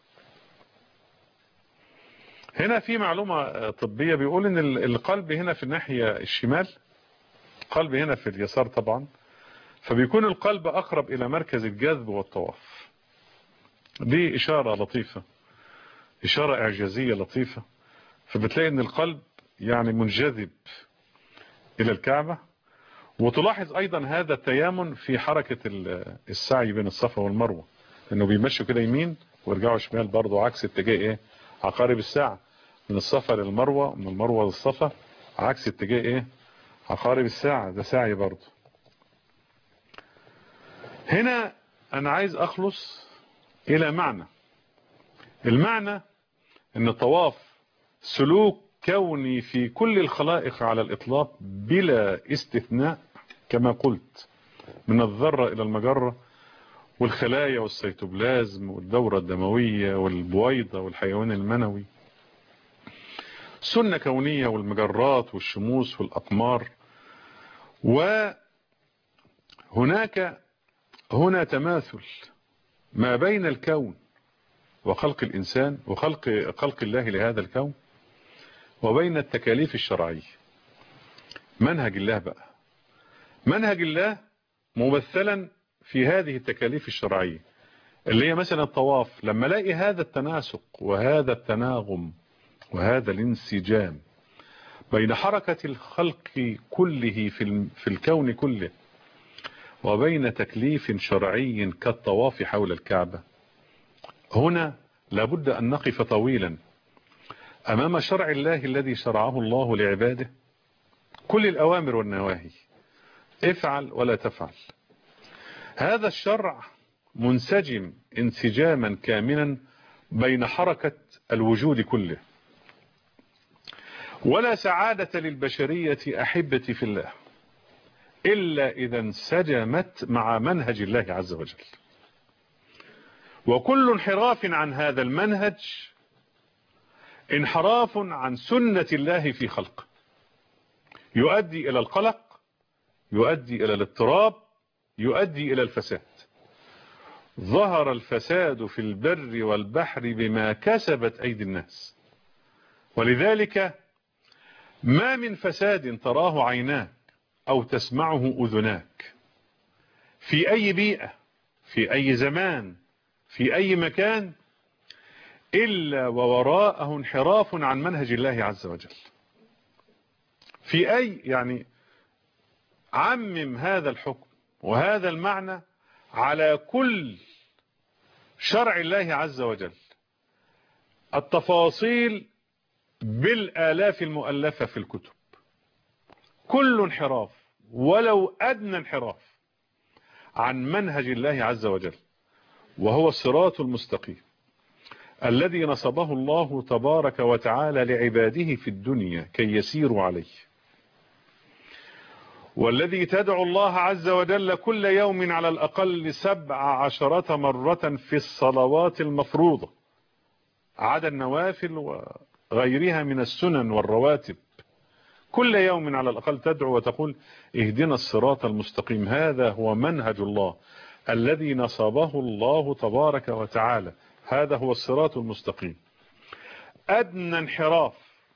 هنا في معلومة طبية بيقول ان القلب هنا في الناحية الشمال، القلب هنا في اليسار طبعا، فبيكون القلب أقرب إلى مركز الجذب والطواف. دي إشارة لطيفة، إشارة إعجازية لطيفة. فبتلاقي ان القلب يعني منجذب إلى الكعبة. وتلاحظ أيضا هذا التيامن في حركة السعي بين الصفا والمروة، انه بيمشوا كده يمين ويرجعوا شمال، برضو عكس اتجاه ايه عقارب الساعة، من الصفا للمروة، من المروة للصفا، عكس اتجاه ايه عقارب الساعة. ده سعي برضو. هنا انا عايز اخلص الى معنى. المعنى ان الطواف سلوك كوني في كل الخلائق على الاطلاق بلا استثناء، كما قلت، من الذرة الى المجرة والخلايا والسيتوبلازم والدورة الدموية والبويضة والحيوان المنوي، سنة كونية والمجرات والشموس والأقمار. هنا تماثل ما بين الكون وخلق الإنسان وخلق الله لهذا الكون، وبين التكاليف الشرعية. منهج الله بقى، منهج الله ممثلا في هذه التكاليف الشرعية، اللي هي مثلا الطواف. لما الاقي هذا التناسق وهذا التناغم وهذا الانسجام بين حركة الخلق كله في الكون كله وبين تكليف شرعي كالطواف حول الكعبة، هنا لابد أن نقف طويلا أمام شرع الله الذي شرعه الله لعباده. كل الأوامر والنواهي، افعل ولا تفعل. هذا الشرع منسجم انسجاما كاملا بين حركة الوجود كله. ولا سعادة للبشرية أحبتي في الله إلا إذا انسجمت مع منهج الله عز وجل. وكل انحراف عن هذا المنهج انحراف عن سنة الله في خلقه، يؤدي إلى القلق، يؤدي إلى الاضطراب، يؤدي إلى الفساد. ظهر الفساد في البر والبحر بما كسبت أيدي الناس. ولذلك ما من فساد تراه عيناك أو تسمعه أذناك في أي بيئة، في أي زمان، في أي مكان، إلا ووراءه انحراف عن منهج الله عز وجل. في أي يعني عمم هذا الحكم وهذا المعنى على كل شرع الله عز وجل. التفاصيل بالآلاف المؤلفة في الكتب. كل انحراف ولو أدنى انحراف عن منهج الله عز وجل، وهو الصراط المستقيم الذي نصبه الله تبارك وتعالى لعباده في الدنيا كي يسيروا عليه. والذي تدعو الله عز وجل كل يوم على الأقل 17 مرة في الصلوات المفروضة، عدا النوافل وغيرها من السنن والرواتب. كل يوم على الأقل تدعو وتقول اهدنا الصراط المستقيم. هذا هو منهج الله الذي نصبه الله تبارك وتعالى، هذا هو الصراط المستقيم. أدنى انحراف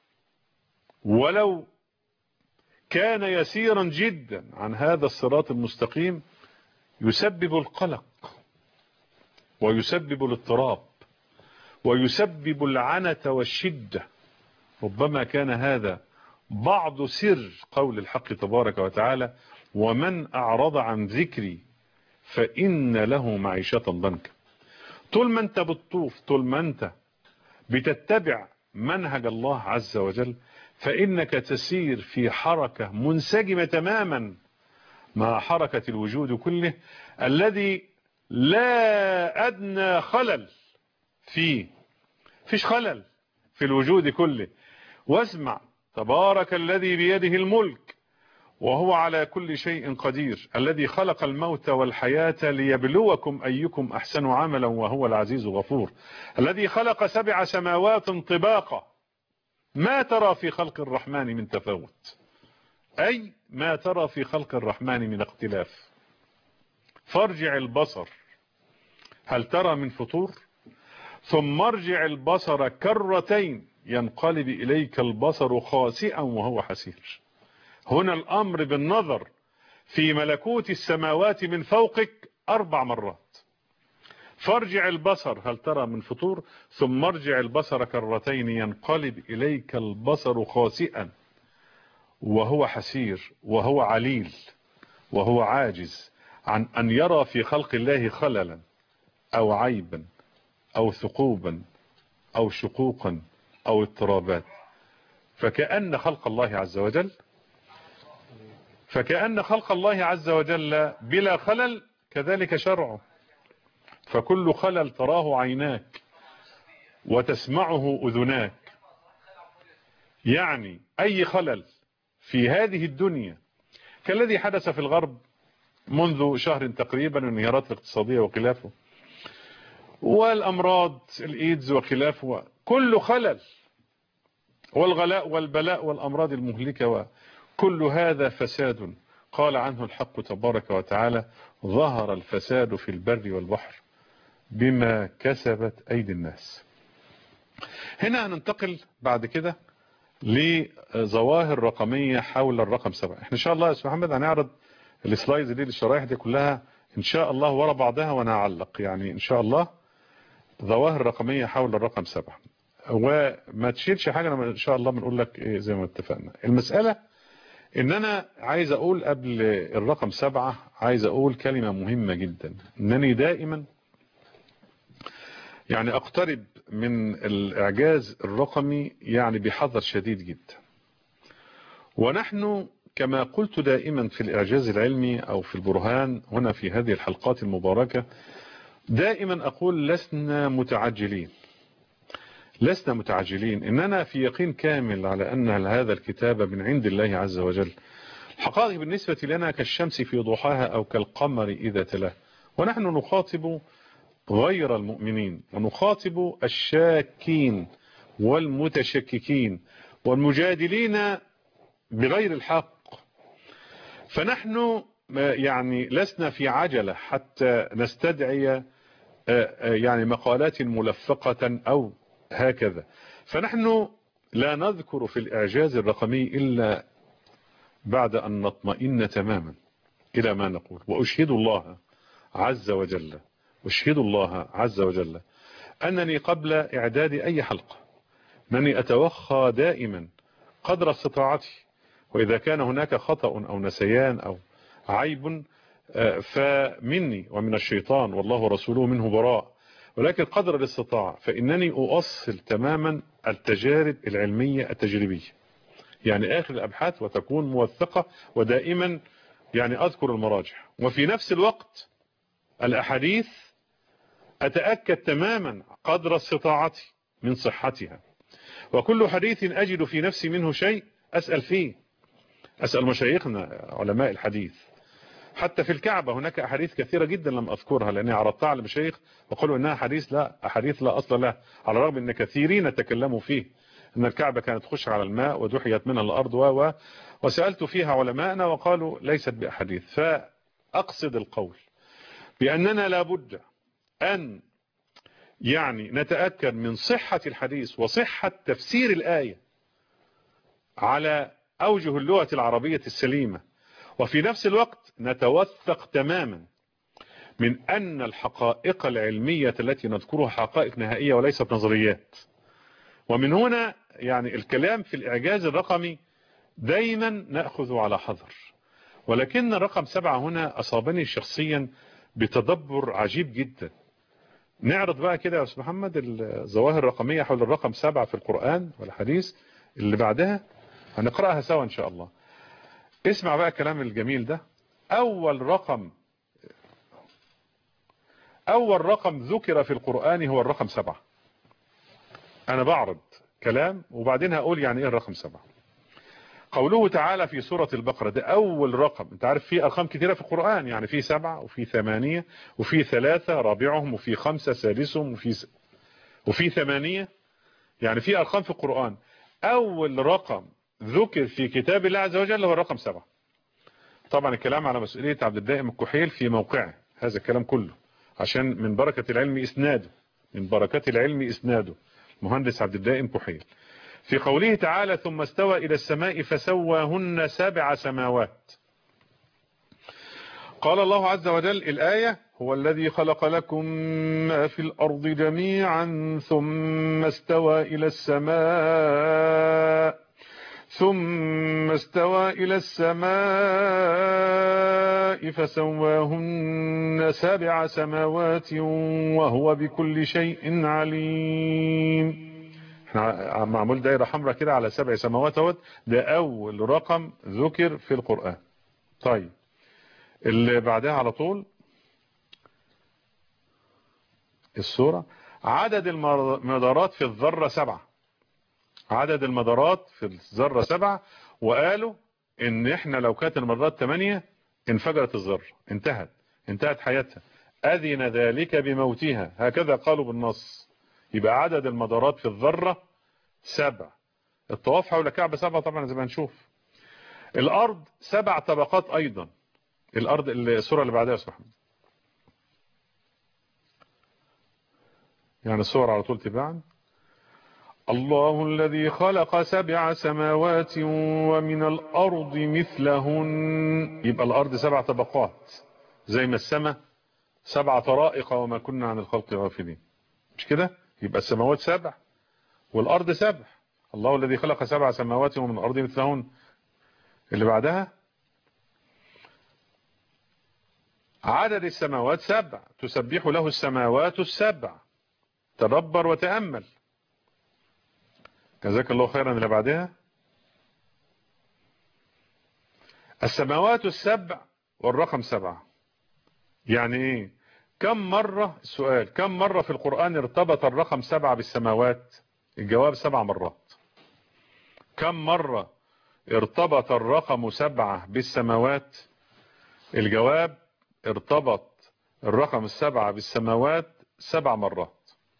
ولو كان يسيرا جدا عن هذا الصراط المستقيم يسبب القلق ويسبب الاضطراب ويسبب العنة والشدة. ربما كان هذا بعض سر قول الحق تبارك وتعالى ومن أعرض عن ذكري فإن له معيشة ضنكا. طول ما انت بتطوف، طول ما انت بتتبع منهج الله عز وجل، فإنك تسير في حركة منسجمة تماما مع حركة الوجود كله الذي لا أدنى خلل فيه، فيش خلل في الوجود كله. واسمع تبارك الذي بيده الملك وهو على كل شيء قدير، الذي خلق الموت والحياة ليبلوكم أيكم أحسن عملا وهو العزيز الغفور، الذي خلق 7 سماوات طباقا ما ترى في خلق الرحمن من تفاوت، أي ما ترى في خلق الرحمن من اختلاف. فارجع البصر هل ترى من فطور، ثم ارجع البصر كرتين ينقلب إليك البصر خاسئا وهو حسير. هنا الأمر بالنظر في ملكوت السماوات من فوقك 4 مرات. فارجع البصر هل ترى من فطور، ثم ارجع البصر كرتين ينقلب إليك البصر خاسئا وهو حسير وهو عليل وهو عاجز عن أن يرى في خلق الله خللا أو عيبا أو ثقوبا أو شقوقا أو اضطرابات. فكأن خلق الله عز وجل بلا خلل، كذلك شرعه. فكل خلل تراه عيناك وتسمعه أذناك، يعني أي خلل في هذه الدنيا كالذي حدث في الغرب منذ شهر تقريبا، الانهيارات الاقتصادية وخلافه والأمراض الإيدز وخلافه، كل خلل والغلاء والبلاء والأمراض المهلكة، وكل هذا فساد قال عنه الحق تبارك وتعالى ظهر الفساد في البر والبحر بما كسبت أيدي الناس. هنا هننتقل بعد كده لظواهر رقمية حول الرقم 7. احنا ان شاء الله يا استاذ محمد هنعرض السلايدز دي للشرائح دي كلها ان شاء الله ورا بعضها، وانا هعلق يعني ان شاء الله ظواهر رقمية حول الرقم 7. وما تشيلش حاجة لما ان شاء الله بنقول لك ايه زي ما اتفقنا. المسألة ان انا عايز اقول قبل الرقم 7 عايز اقول كلمة مهمة جدا، انني دائما يعني اقترب من الاعجاز الرقمي يعني بحذر شديد جدا. ونحن كما قلت دائما في الاعجاز العلمي او في البرهان هنا في هذه الحلقات المباركة، دائما اقول لسنا متعجلين، اننا في يقين كامل على ان هذا الكتاب من عند الله عز وجل. الحقائق بالنسبة لنا كالشمس في ضحاها او كالقمر اذا تلاه. ونحن نخاطب غير المؤمنين ونخاطب الشاكين والمتشككين والمجادلين بغير الحق. فنحن يعني لسنا في عجلة حتى نستدعي يعني مقالات ملفقة أو هكذا. فنحن لا نذكر في الإعجاز الرقمي إلا بعد أن نطمئن تماما إلى ما نقول. وأشهد الله عز وجل أنني قبل إعداد أي حلقة أنني أتوخى دائما قدر استطاعتي، وإذا كان هناك خطأ أو نسيان أو عيب فمني ومن الشيطان والله ورسوله منه براء، ولكن قدر الاستطاعة فإنني أؤصل تماما التجارب العلمية التجريبية، يعني آخر الأبحاث وتكون موثقة، ودائما يعني أذكر المراجع، وفي نفس الوقت الأحاديث أتأكد تماما قدر استطاعتي من صحتها، وكل حديث أجد في نفسي منه شيء أسأل فيه. أسأل مشايخنا علماء الحديث. حتى في الكعبة هناك أحاديث كثيرة جدا لم أذكرها لأني عرضتها على المشايخ وقالوا إنها أحاديث لا أصل لها، على الرغم أن كثيرين تكلموا فيه أن الكعبة كانت تخش على الماء ودحيت منها الأرض وسألت فيها علماءنا وقالوا ليست بأحاديث. فأقصد القول بأننا لابد أن يعني نتأكد من صحة الحديث وصحة تفسير الآية على أوجه اللغة العربية السليمة، وفي نفس الوقت نتوثق تماما من أن الحقائق العلمية التي نذكرها حقائق نهائية وليست نظريات. ومن هنا يعني الكلام في الإعجاز الرقمي دايما نأخذ على حذر، ولكن الرقم 7 هنا أصابني شخصيا بتدبر عجيب جدا. نعرض بقى كده يا أستاذ محمد الظواهر الرقمية حول الرقم 7 في القرآن والحديث اللي بعدها هنقرأها سوا إن شاء الله. اسمع بقى الكلام الجميل ده. أول رقم ذكر في القرآن هو الرقم 7. أنا بعرض كلام وبعدين هقول يعني إيه الرقم 7. قوله تعالى في سورة البقرة، ده أول رقم. أنت عارف في أرقام كثيرة في القرآن، يعني في 7 وفي 8 وفي 3 رابعهم وفي 5 سادسهم وفي 8، يعني في أرقام في القرآن. أول رقم ذكر في كتاب الله عز وجل هو الرقم 7. طبعا الكلام على مسؤولية عبد الدائم الكحيل في موقعه هذا الكلام كله، عشان من بركة العلم إسناده مهندس عبد الدائم كحيل. في قوله تعالى ثم استوى إلى السماء فسواهن 7 سماوات. قال الله عز وجل الآية هو الذي خلق لكم ما في الأرض جميعا ثم استوى إلى السماء فسواهن 7 سماوات وهو بكل شيء عليم. احنا معمول دايرة حمراء كده على 7 سماوات اهوت، ده أول رقم ذكر في القرآن. طيب اللي بعدها على طول السورة، عدد المدارات في الذرة 7. عدد المدارات في الذرة 7، وقالوا ان احنا لو كانت المدارات 8 انفجرت الذرة، انتهت حياتها، أذن ذلك بموتها، هكذا قالوا بالنص. يبقى عدد المدارات في الذرة 7. الطواف حول كعبة 7 طبعا زي ما نشوف. الأرض 7 طبقات أيضا. الأرض السورة اللي بعدها اسمح يعني السورة على طول تباعا. الله الذي خلق 7 سماوات ومن الأرض مثلهن. يبقى الأرض 7 طبقات زي ما السماء 7 طرائق وما كنا عن الخلق غافلين، مش كده؟ يبقى السماوات 7 والأرض 7. الله الذي خلق 7 سماوات ومن الأرض مثلهن. اللي بعدها عدد السماوات 7 تسبح له السماوات ال7. تدبر وتأمل. جزاك الله خيرا. اللي بعدها السماوات ال7 والرقم 7. يعني ايه؟ كم مرة، السؤال كم مرة في القرآن ارتبط الرقم 7 بالسماوات؟ الجواب 7 مرات. كم مرة ارتبط الرقم 7 بالسماوات؟ الجواب ارتبط الرقم 7 بالسماوات 7 مرات.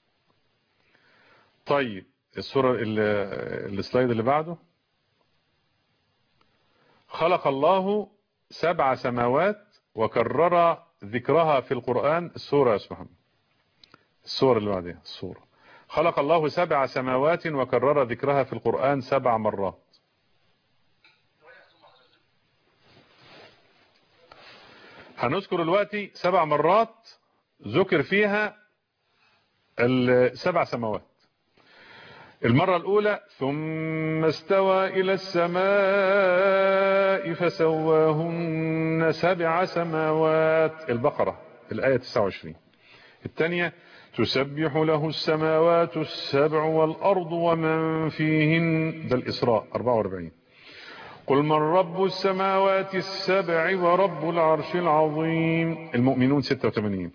طيب السورة السلايد اللي بعده، خلق الله 7 سماوات وكرر ذكرها في القرآن. السورة يا محمد، السورة اللي بعدها السورة، خلق الله 7 سماوات وكرر ذكرها في القرآن 7 مرات. هنذكر دلوقتي 7 مرات ذكر فيها ال7 سماوات. المرة الأولى ثم استوى إلى السماء فسواهن 7 سماوات. البقرة الآية 29. الثانية تسبح له السماوات ال7 والأرض ومن فيهن. ده الإسراء 44. قل من رب السماوات ال7 ورب العرش العظيم. المؤمنون 86.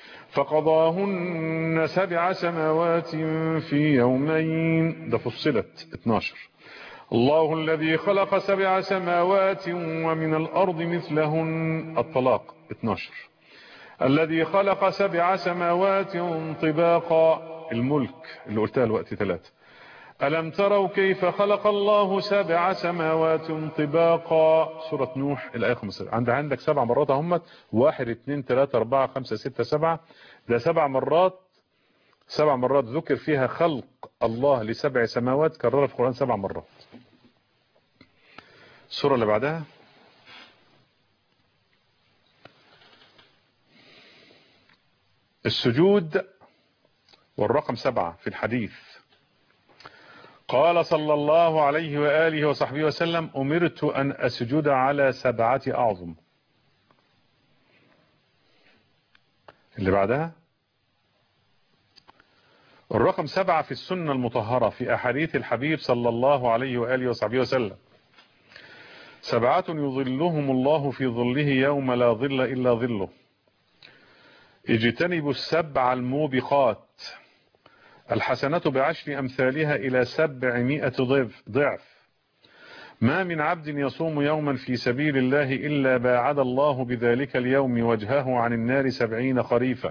فقضاهن 7 سماوات في يومين. ده فصلت 12. الله الذي خلق 7 سماوات ومن الأرض مثلهن. الطلاق 12. الذي خلق 7 سماوات طباقا. الملك اللي قلتها الوقت 3. ألم تروا كيف خلق الله 7 سماوات طباقا. سورة نوح الآية 5. عندك 7 مرات هم. 1 2 3 4 5 6 7. ده 7 مرات. 7 مرات ذكر فيها خلق الله ل7 سماوات، كررها في القرآن 7 مرات. السورة اللي بعدها السجود، والرقم 7 في الحديث. قال صلى الله عليه وآله وصحبه وسلم: أمرت أن أسجد على 7 أعظم. اللي بعدها الرقم 7 في السنة المطهرة في أحاديث الحبيب صلى الله عليه وآله وصحبه وسلم: 7 يظلهم الله في ظله يوم لا ظل إلا ظله. اجتنبوا 7 الموبقات. الحسنة ب10 أمثالها إلى 700 ضعف. ما من عبد يصوم يوما في سبيل الله إلا باعد الله بذلك اليوم وجهه عن النار 70 خريفا.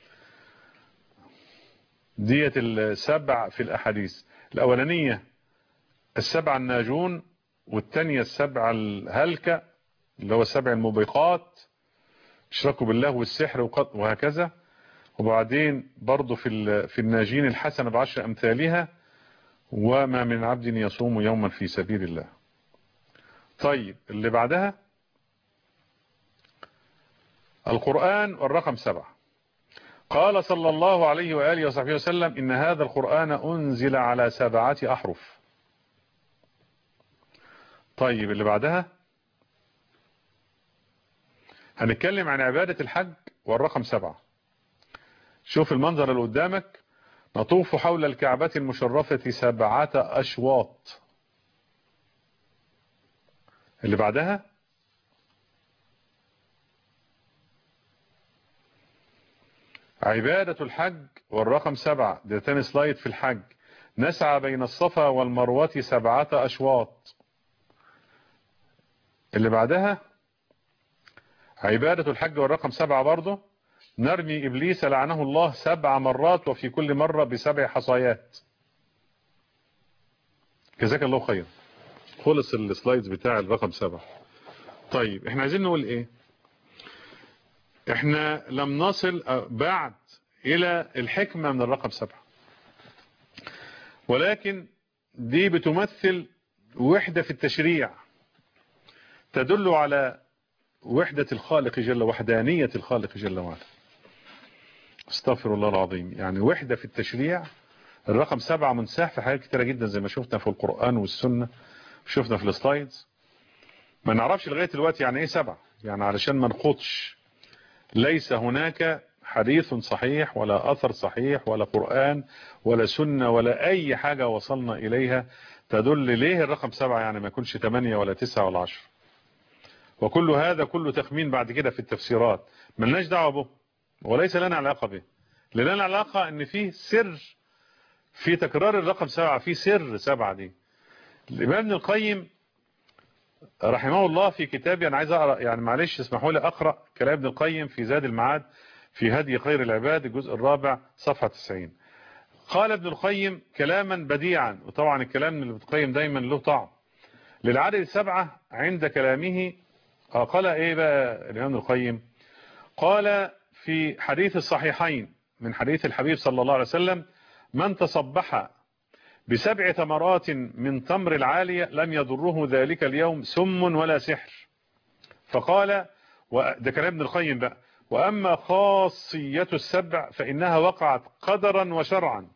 دية 7 في الأحاديث. الأولانية 7 الناجون، والثانية 7 الهلكة اللي هو 7 الموبقات، اشركوا بالله والسحر وهكذا. وبعدين برضو في الناجين الحسنة ب10 أمثالها، وما من عبد يصوم يوما في سبيل الله. طيب اللي بعدها القرآن والرقم 7. قال صلى الله عليه وآله وصحبه وسلم: إن هذا القرآن أنزل على 7 أحرف. طيب اللي بعدها هنتكلم عن عبادة الحج والرقم 7. شوف المنظر اللي قدامك: نطوف حول الكعبة المشرفة 7 أشواط. اللي بعدها عبادة الحج والرقم 7. ده تاني سلايد في الحج: نسعى بين الصفا والمروة 7 أشواط. اللي بعدها عبادة الحج والرقم 7 برضه: نرمي إبليس لعنه الله 7 مرات، وفي كل مرة ب7 حصيات. جزاك الله خير. خلص السلايدز بتاع الرقم 7. طيب احنا عايزين نقول ايه؟ احنا لم نصل بعد الى الحكمة من الرقم 7، ولكن دي بتمثل وحدة في التشريع تدل على وحدة الخالق جل، وحدانية الخالق جل وعلا. استغفر الله العظيم. يعني وحدة في التشريع. الرقم 7 منساح في حاجات كتيرة جدا زي ما شفنا في القرآن والسنة، شفنا في السلايدز. ما نعرفش لغاية دلوقتي يعني ايه 7، يعني علشان ما نخوضش. ليس هناك حديث صحيح ولا أثر صحيح ولا قرآن ولا سنة ولا أي حاجة وصلنا إليها تدل ليه الرقم 7 يعني ما يكونش 8 ولا 9 ولا 10. وكل هذا كله تخمين بعد كده في التفسيرات، ملناش دعوة به وليس لنا علاقة به. لنا علاقة ان فيه سر في تكرار الرقم 7، في سر 7 دي. الإمام ابن القيم رحمه الله في كتابه، انا عايز اقرا يعني معلش اسمحوا لي اقرا كلام ابن القيم في زاد المعاد في هدي خير العباد الجزء الرابع صفحة 90. قال ابن القيم كلاما بديعا، وطبعا الكلام من ابن القيم دايما له طعم. للعدد 7 عند كلامه قال ايه بقى الإمام ابن القيم؟ قال في حديث الصحيحين من حديث الحبيب صلى الله عليه وسلم: من تصبح ب7 تمرات من تمر العالية لم يضره ذلك اليوم سم ولا سحر. فقال، وده كلام ابن القيم بقى: وأما خاصية 7 فإنها وقعت قدرا وشرعا.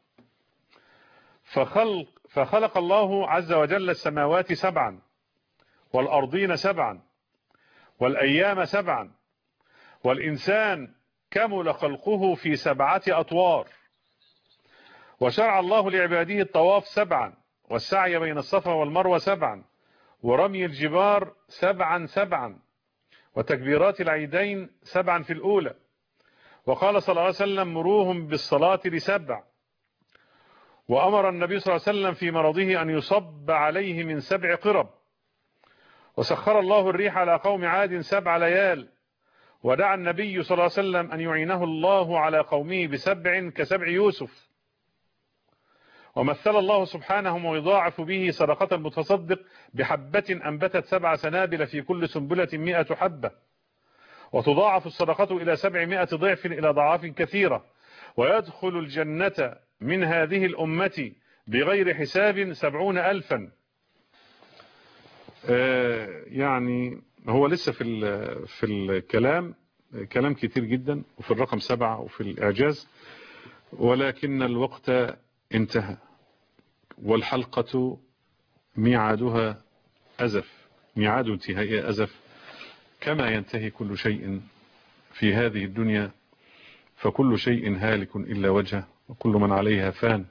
فخلق الله عز وجل السماوات 7، والأرضين 7، والأيام 7، والإنسان كمل خلقه في 7 أطوار. وشرع الله لعباده الطواف 7، والسعي بين الصفا والمروة 7، ورمي الجبار 7، وتكبيرات العيدين 7 في الأولى. وقال صلى الله عليه وسلم: مروهم بالصلاة ل7. وأمر النبي صلى الله عليه وسلم في مرضه أن يصب عليه من 7 قرب. وسخر الله الريح على قوم عاد 7 ليال. ودعا النبي صلى الله عليه وسلم أن يعينه الله على قومه ب7 كسبع يوسف. ومثل الله سبحانه ويضاعف به صدقة المتصدق بحبة أنبتت 7 سنابل في كل سنبلة 100 حبة. وتضاعف الصدقة إلى 700 ضعف إلى ضعاف كثيرة. ويدخل الجنة من هذه الأمة بغير حساب 70,000. يعني هو لسه في الكلام كلام كتير جدا، وفي الرقم 7 وفي الإعجاز، ولكن الوقت انتهى، والحلقة ميعادها أزف، ميعاد انتهاء أزف، كما ينتهي كل شيء في هذه الدنيا، فكل شيء هالك إلا وجهه، وكل من عليها فان،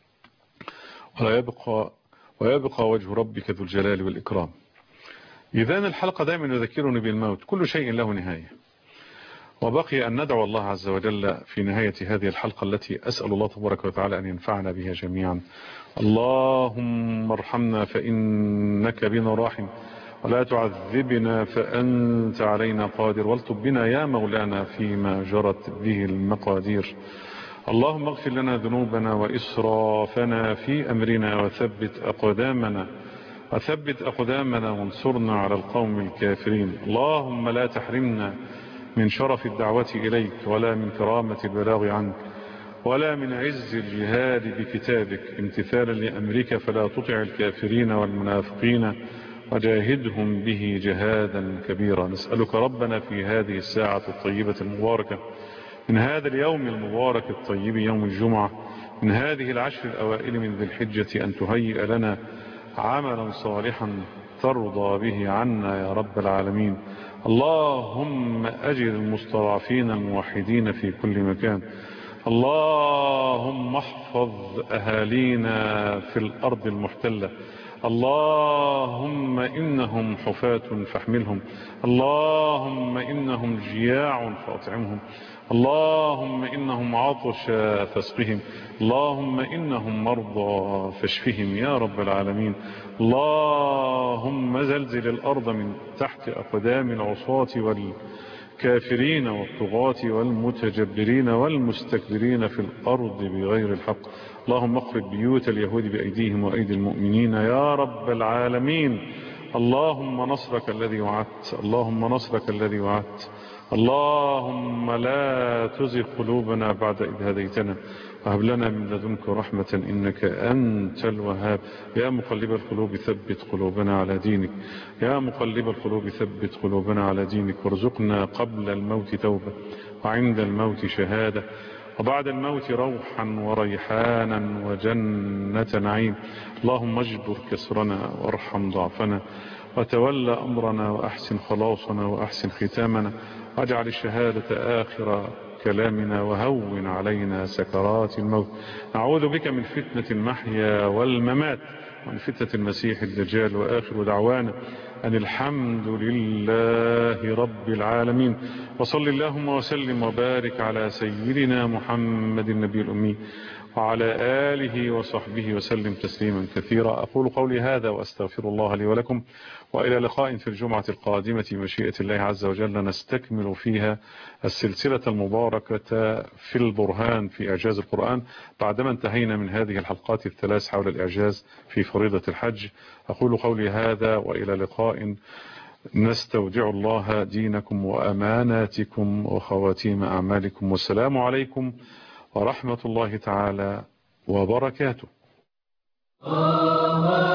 ويبقى وجه ربك ذو الجلال والإكرام. إذن الحلقة دائما يذكرني بالموت، كل شيء له نهاية. وبقي أن ندعو الله عز وجل في نهاية هذه الحلقة التي أسأل الله تبارك وتعالى أن ينفعنا بها جميعا. اللهم ارحمنا فإنك بنا راحم، ولا تعذبنا فأنت علينا قادر، والطب بنا يا مولانا فيما جرت به المقادير. اللهم اغفر لنا ذنوبنا وإسرافنا في أمرنا، وثبت أقدامنا وانصرنا على القوم الكافرين. اللهم لا تحرمنا من شرف الدعوة إليك، ولا من كرامة البلاغ عنك، ولا من عز الجهاد بكتابك، امتثالا لأمرك، فلا تطع الكافرين والمنافقين وجاهدهم به جهادا كبيرا. نسألك ربنا في هذه الساعة الطيبة المباركة من هذا اليوم المبارك الطيب يوم الجمعة، من هذه العشر الأوائل من ذي الحجة، أن تهيئ لنا عملا صالحا ترضى به عنا يا رب العالمين. اللهم أجر المستضعفين الموحدين في كل مكان. اللهم احفظ أهالينا في الأرض المحتلة. اللهم إنهم حفاة فاحملهم. اللهم إنهم جياع فأطعمهم. اللهم إنهم عطش فاسقهم. اللهم إنهم مرضى فاشفهم يا رب العالمين. اللهم زلزل الأرض من تحت أقدام العصاة والكافرين والطغاة والمتجبرين والمستكبرين في الأرض بغير الحق. اللهم اخرج بيوت اليهود بأيديهم وأيدي المؤمنين يا رب العالمين. اللهم نصرك الذي وعدت، اللهم نصرك الذي وعدت. اللهم لا تزغ قلوبنا بعد إذ هديتنا، وهب لنا من لدنك رحمة إنك أنت الوهاب. يا مقلب القلوب ثبت قلوبنا على دينك، يا مقلب القلوب ثبت قلوبنا على دينك، وارزقنا قبل الموت توبة، وعند الموت شهادة، وبعد الموت روحا وريحانا وجنة نعيم. اللهم اجبر كسرنا وارحم ضعفنا، وتولى أمرنا وأحسن خلاصنا وأحسن ختامنا، واجعل الشهادة آخر كلامنا، وهون علينا سكرات الموت. نعوذ بك من فتنة المحيا والممات، ومن فتنة المسيح الدجال. وآخر دعوانا أن الحمد لله رب العالمين. وصل اللهم وسلم وبارك على سيدنا محمد النبي الأمي، وعلى آله وصحبه وسلم تسليما كثيرا. أقول قولي هذا وأستغفر الله لي ولكم، وإلى لقاء في الجمعة القادمة مشيئة الله عز وجل، نستكمل فيها السلسلة المباركة في البرهان في إعجاز القرآن، بعدما انتهينا من هذه الحلقات الثلاث حول الإعجاز في فريضة الحج. أقول قولي هذا وإلى لقاء، نستودع الله دينكم وأماناتكم وخواتيم أعمالكم، والسلام عليكم ورحمة الله تعالى وبركاته.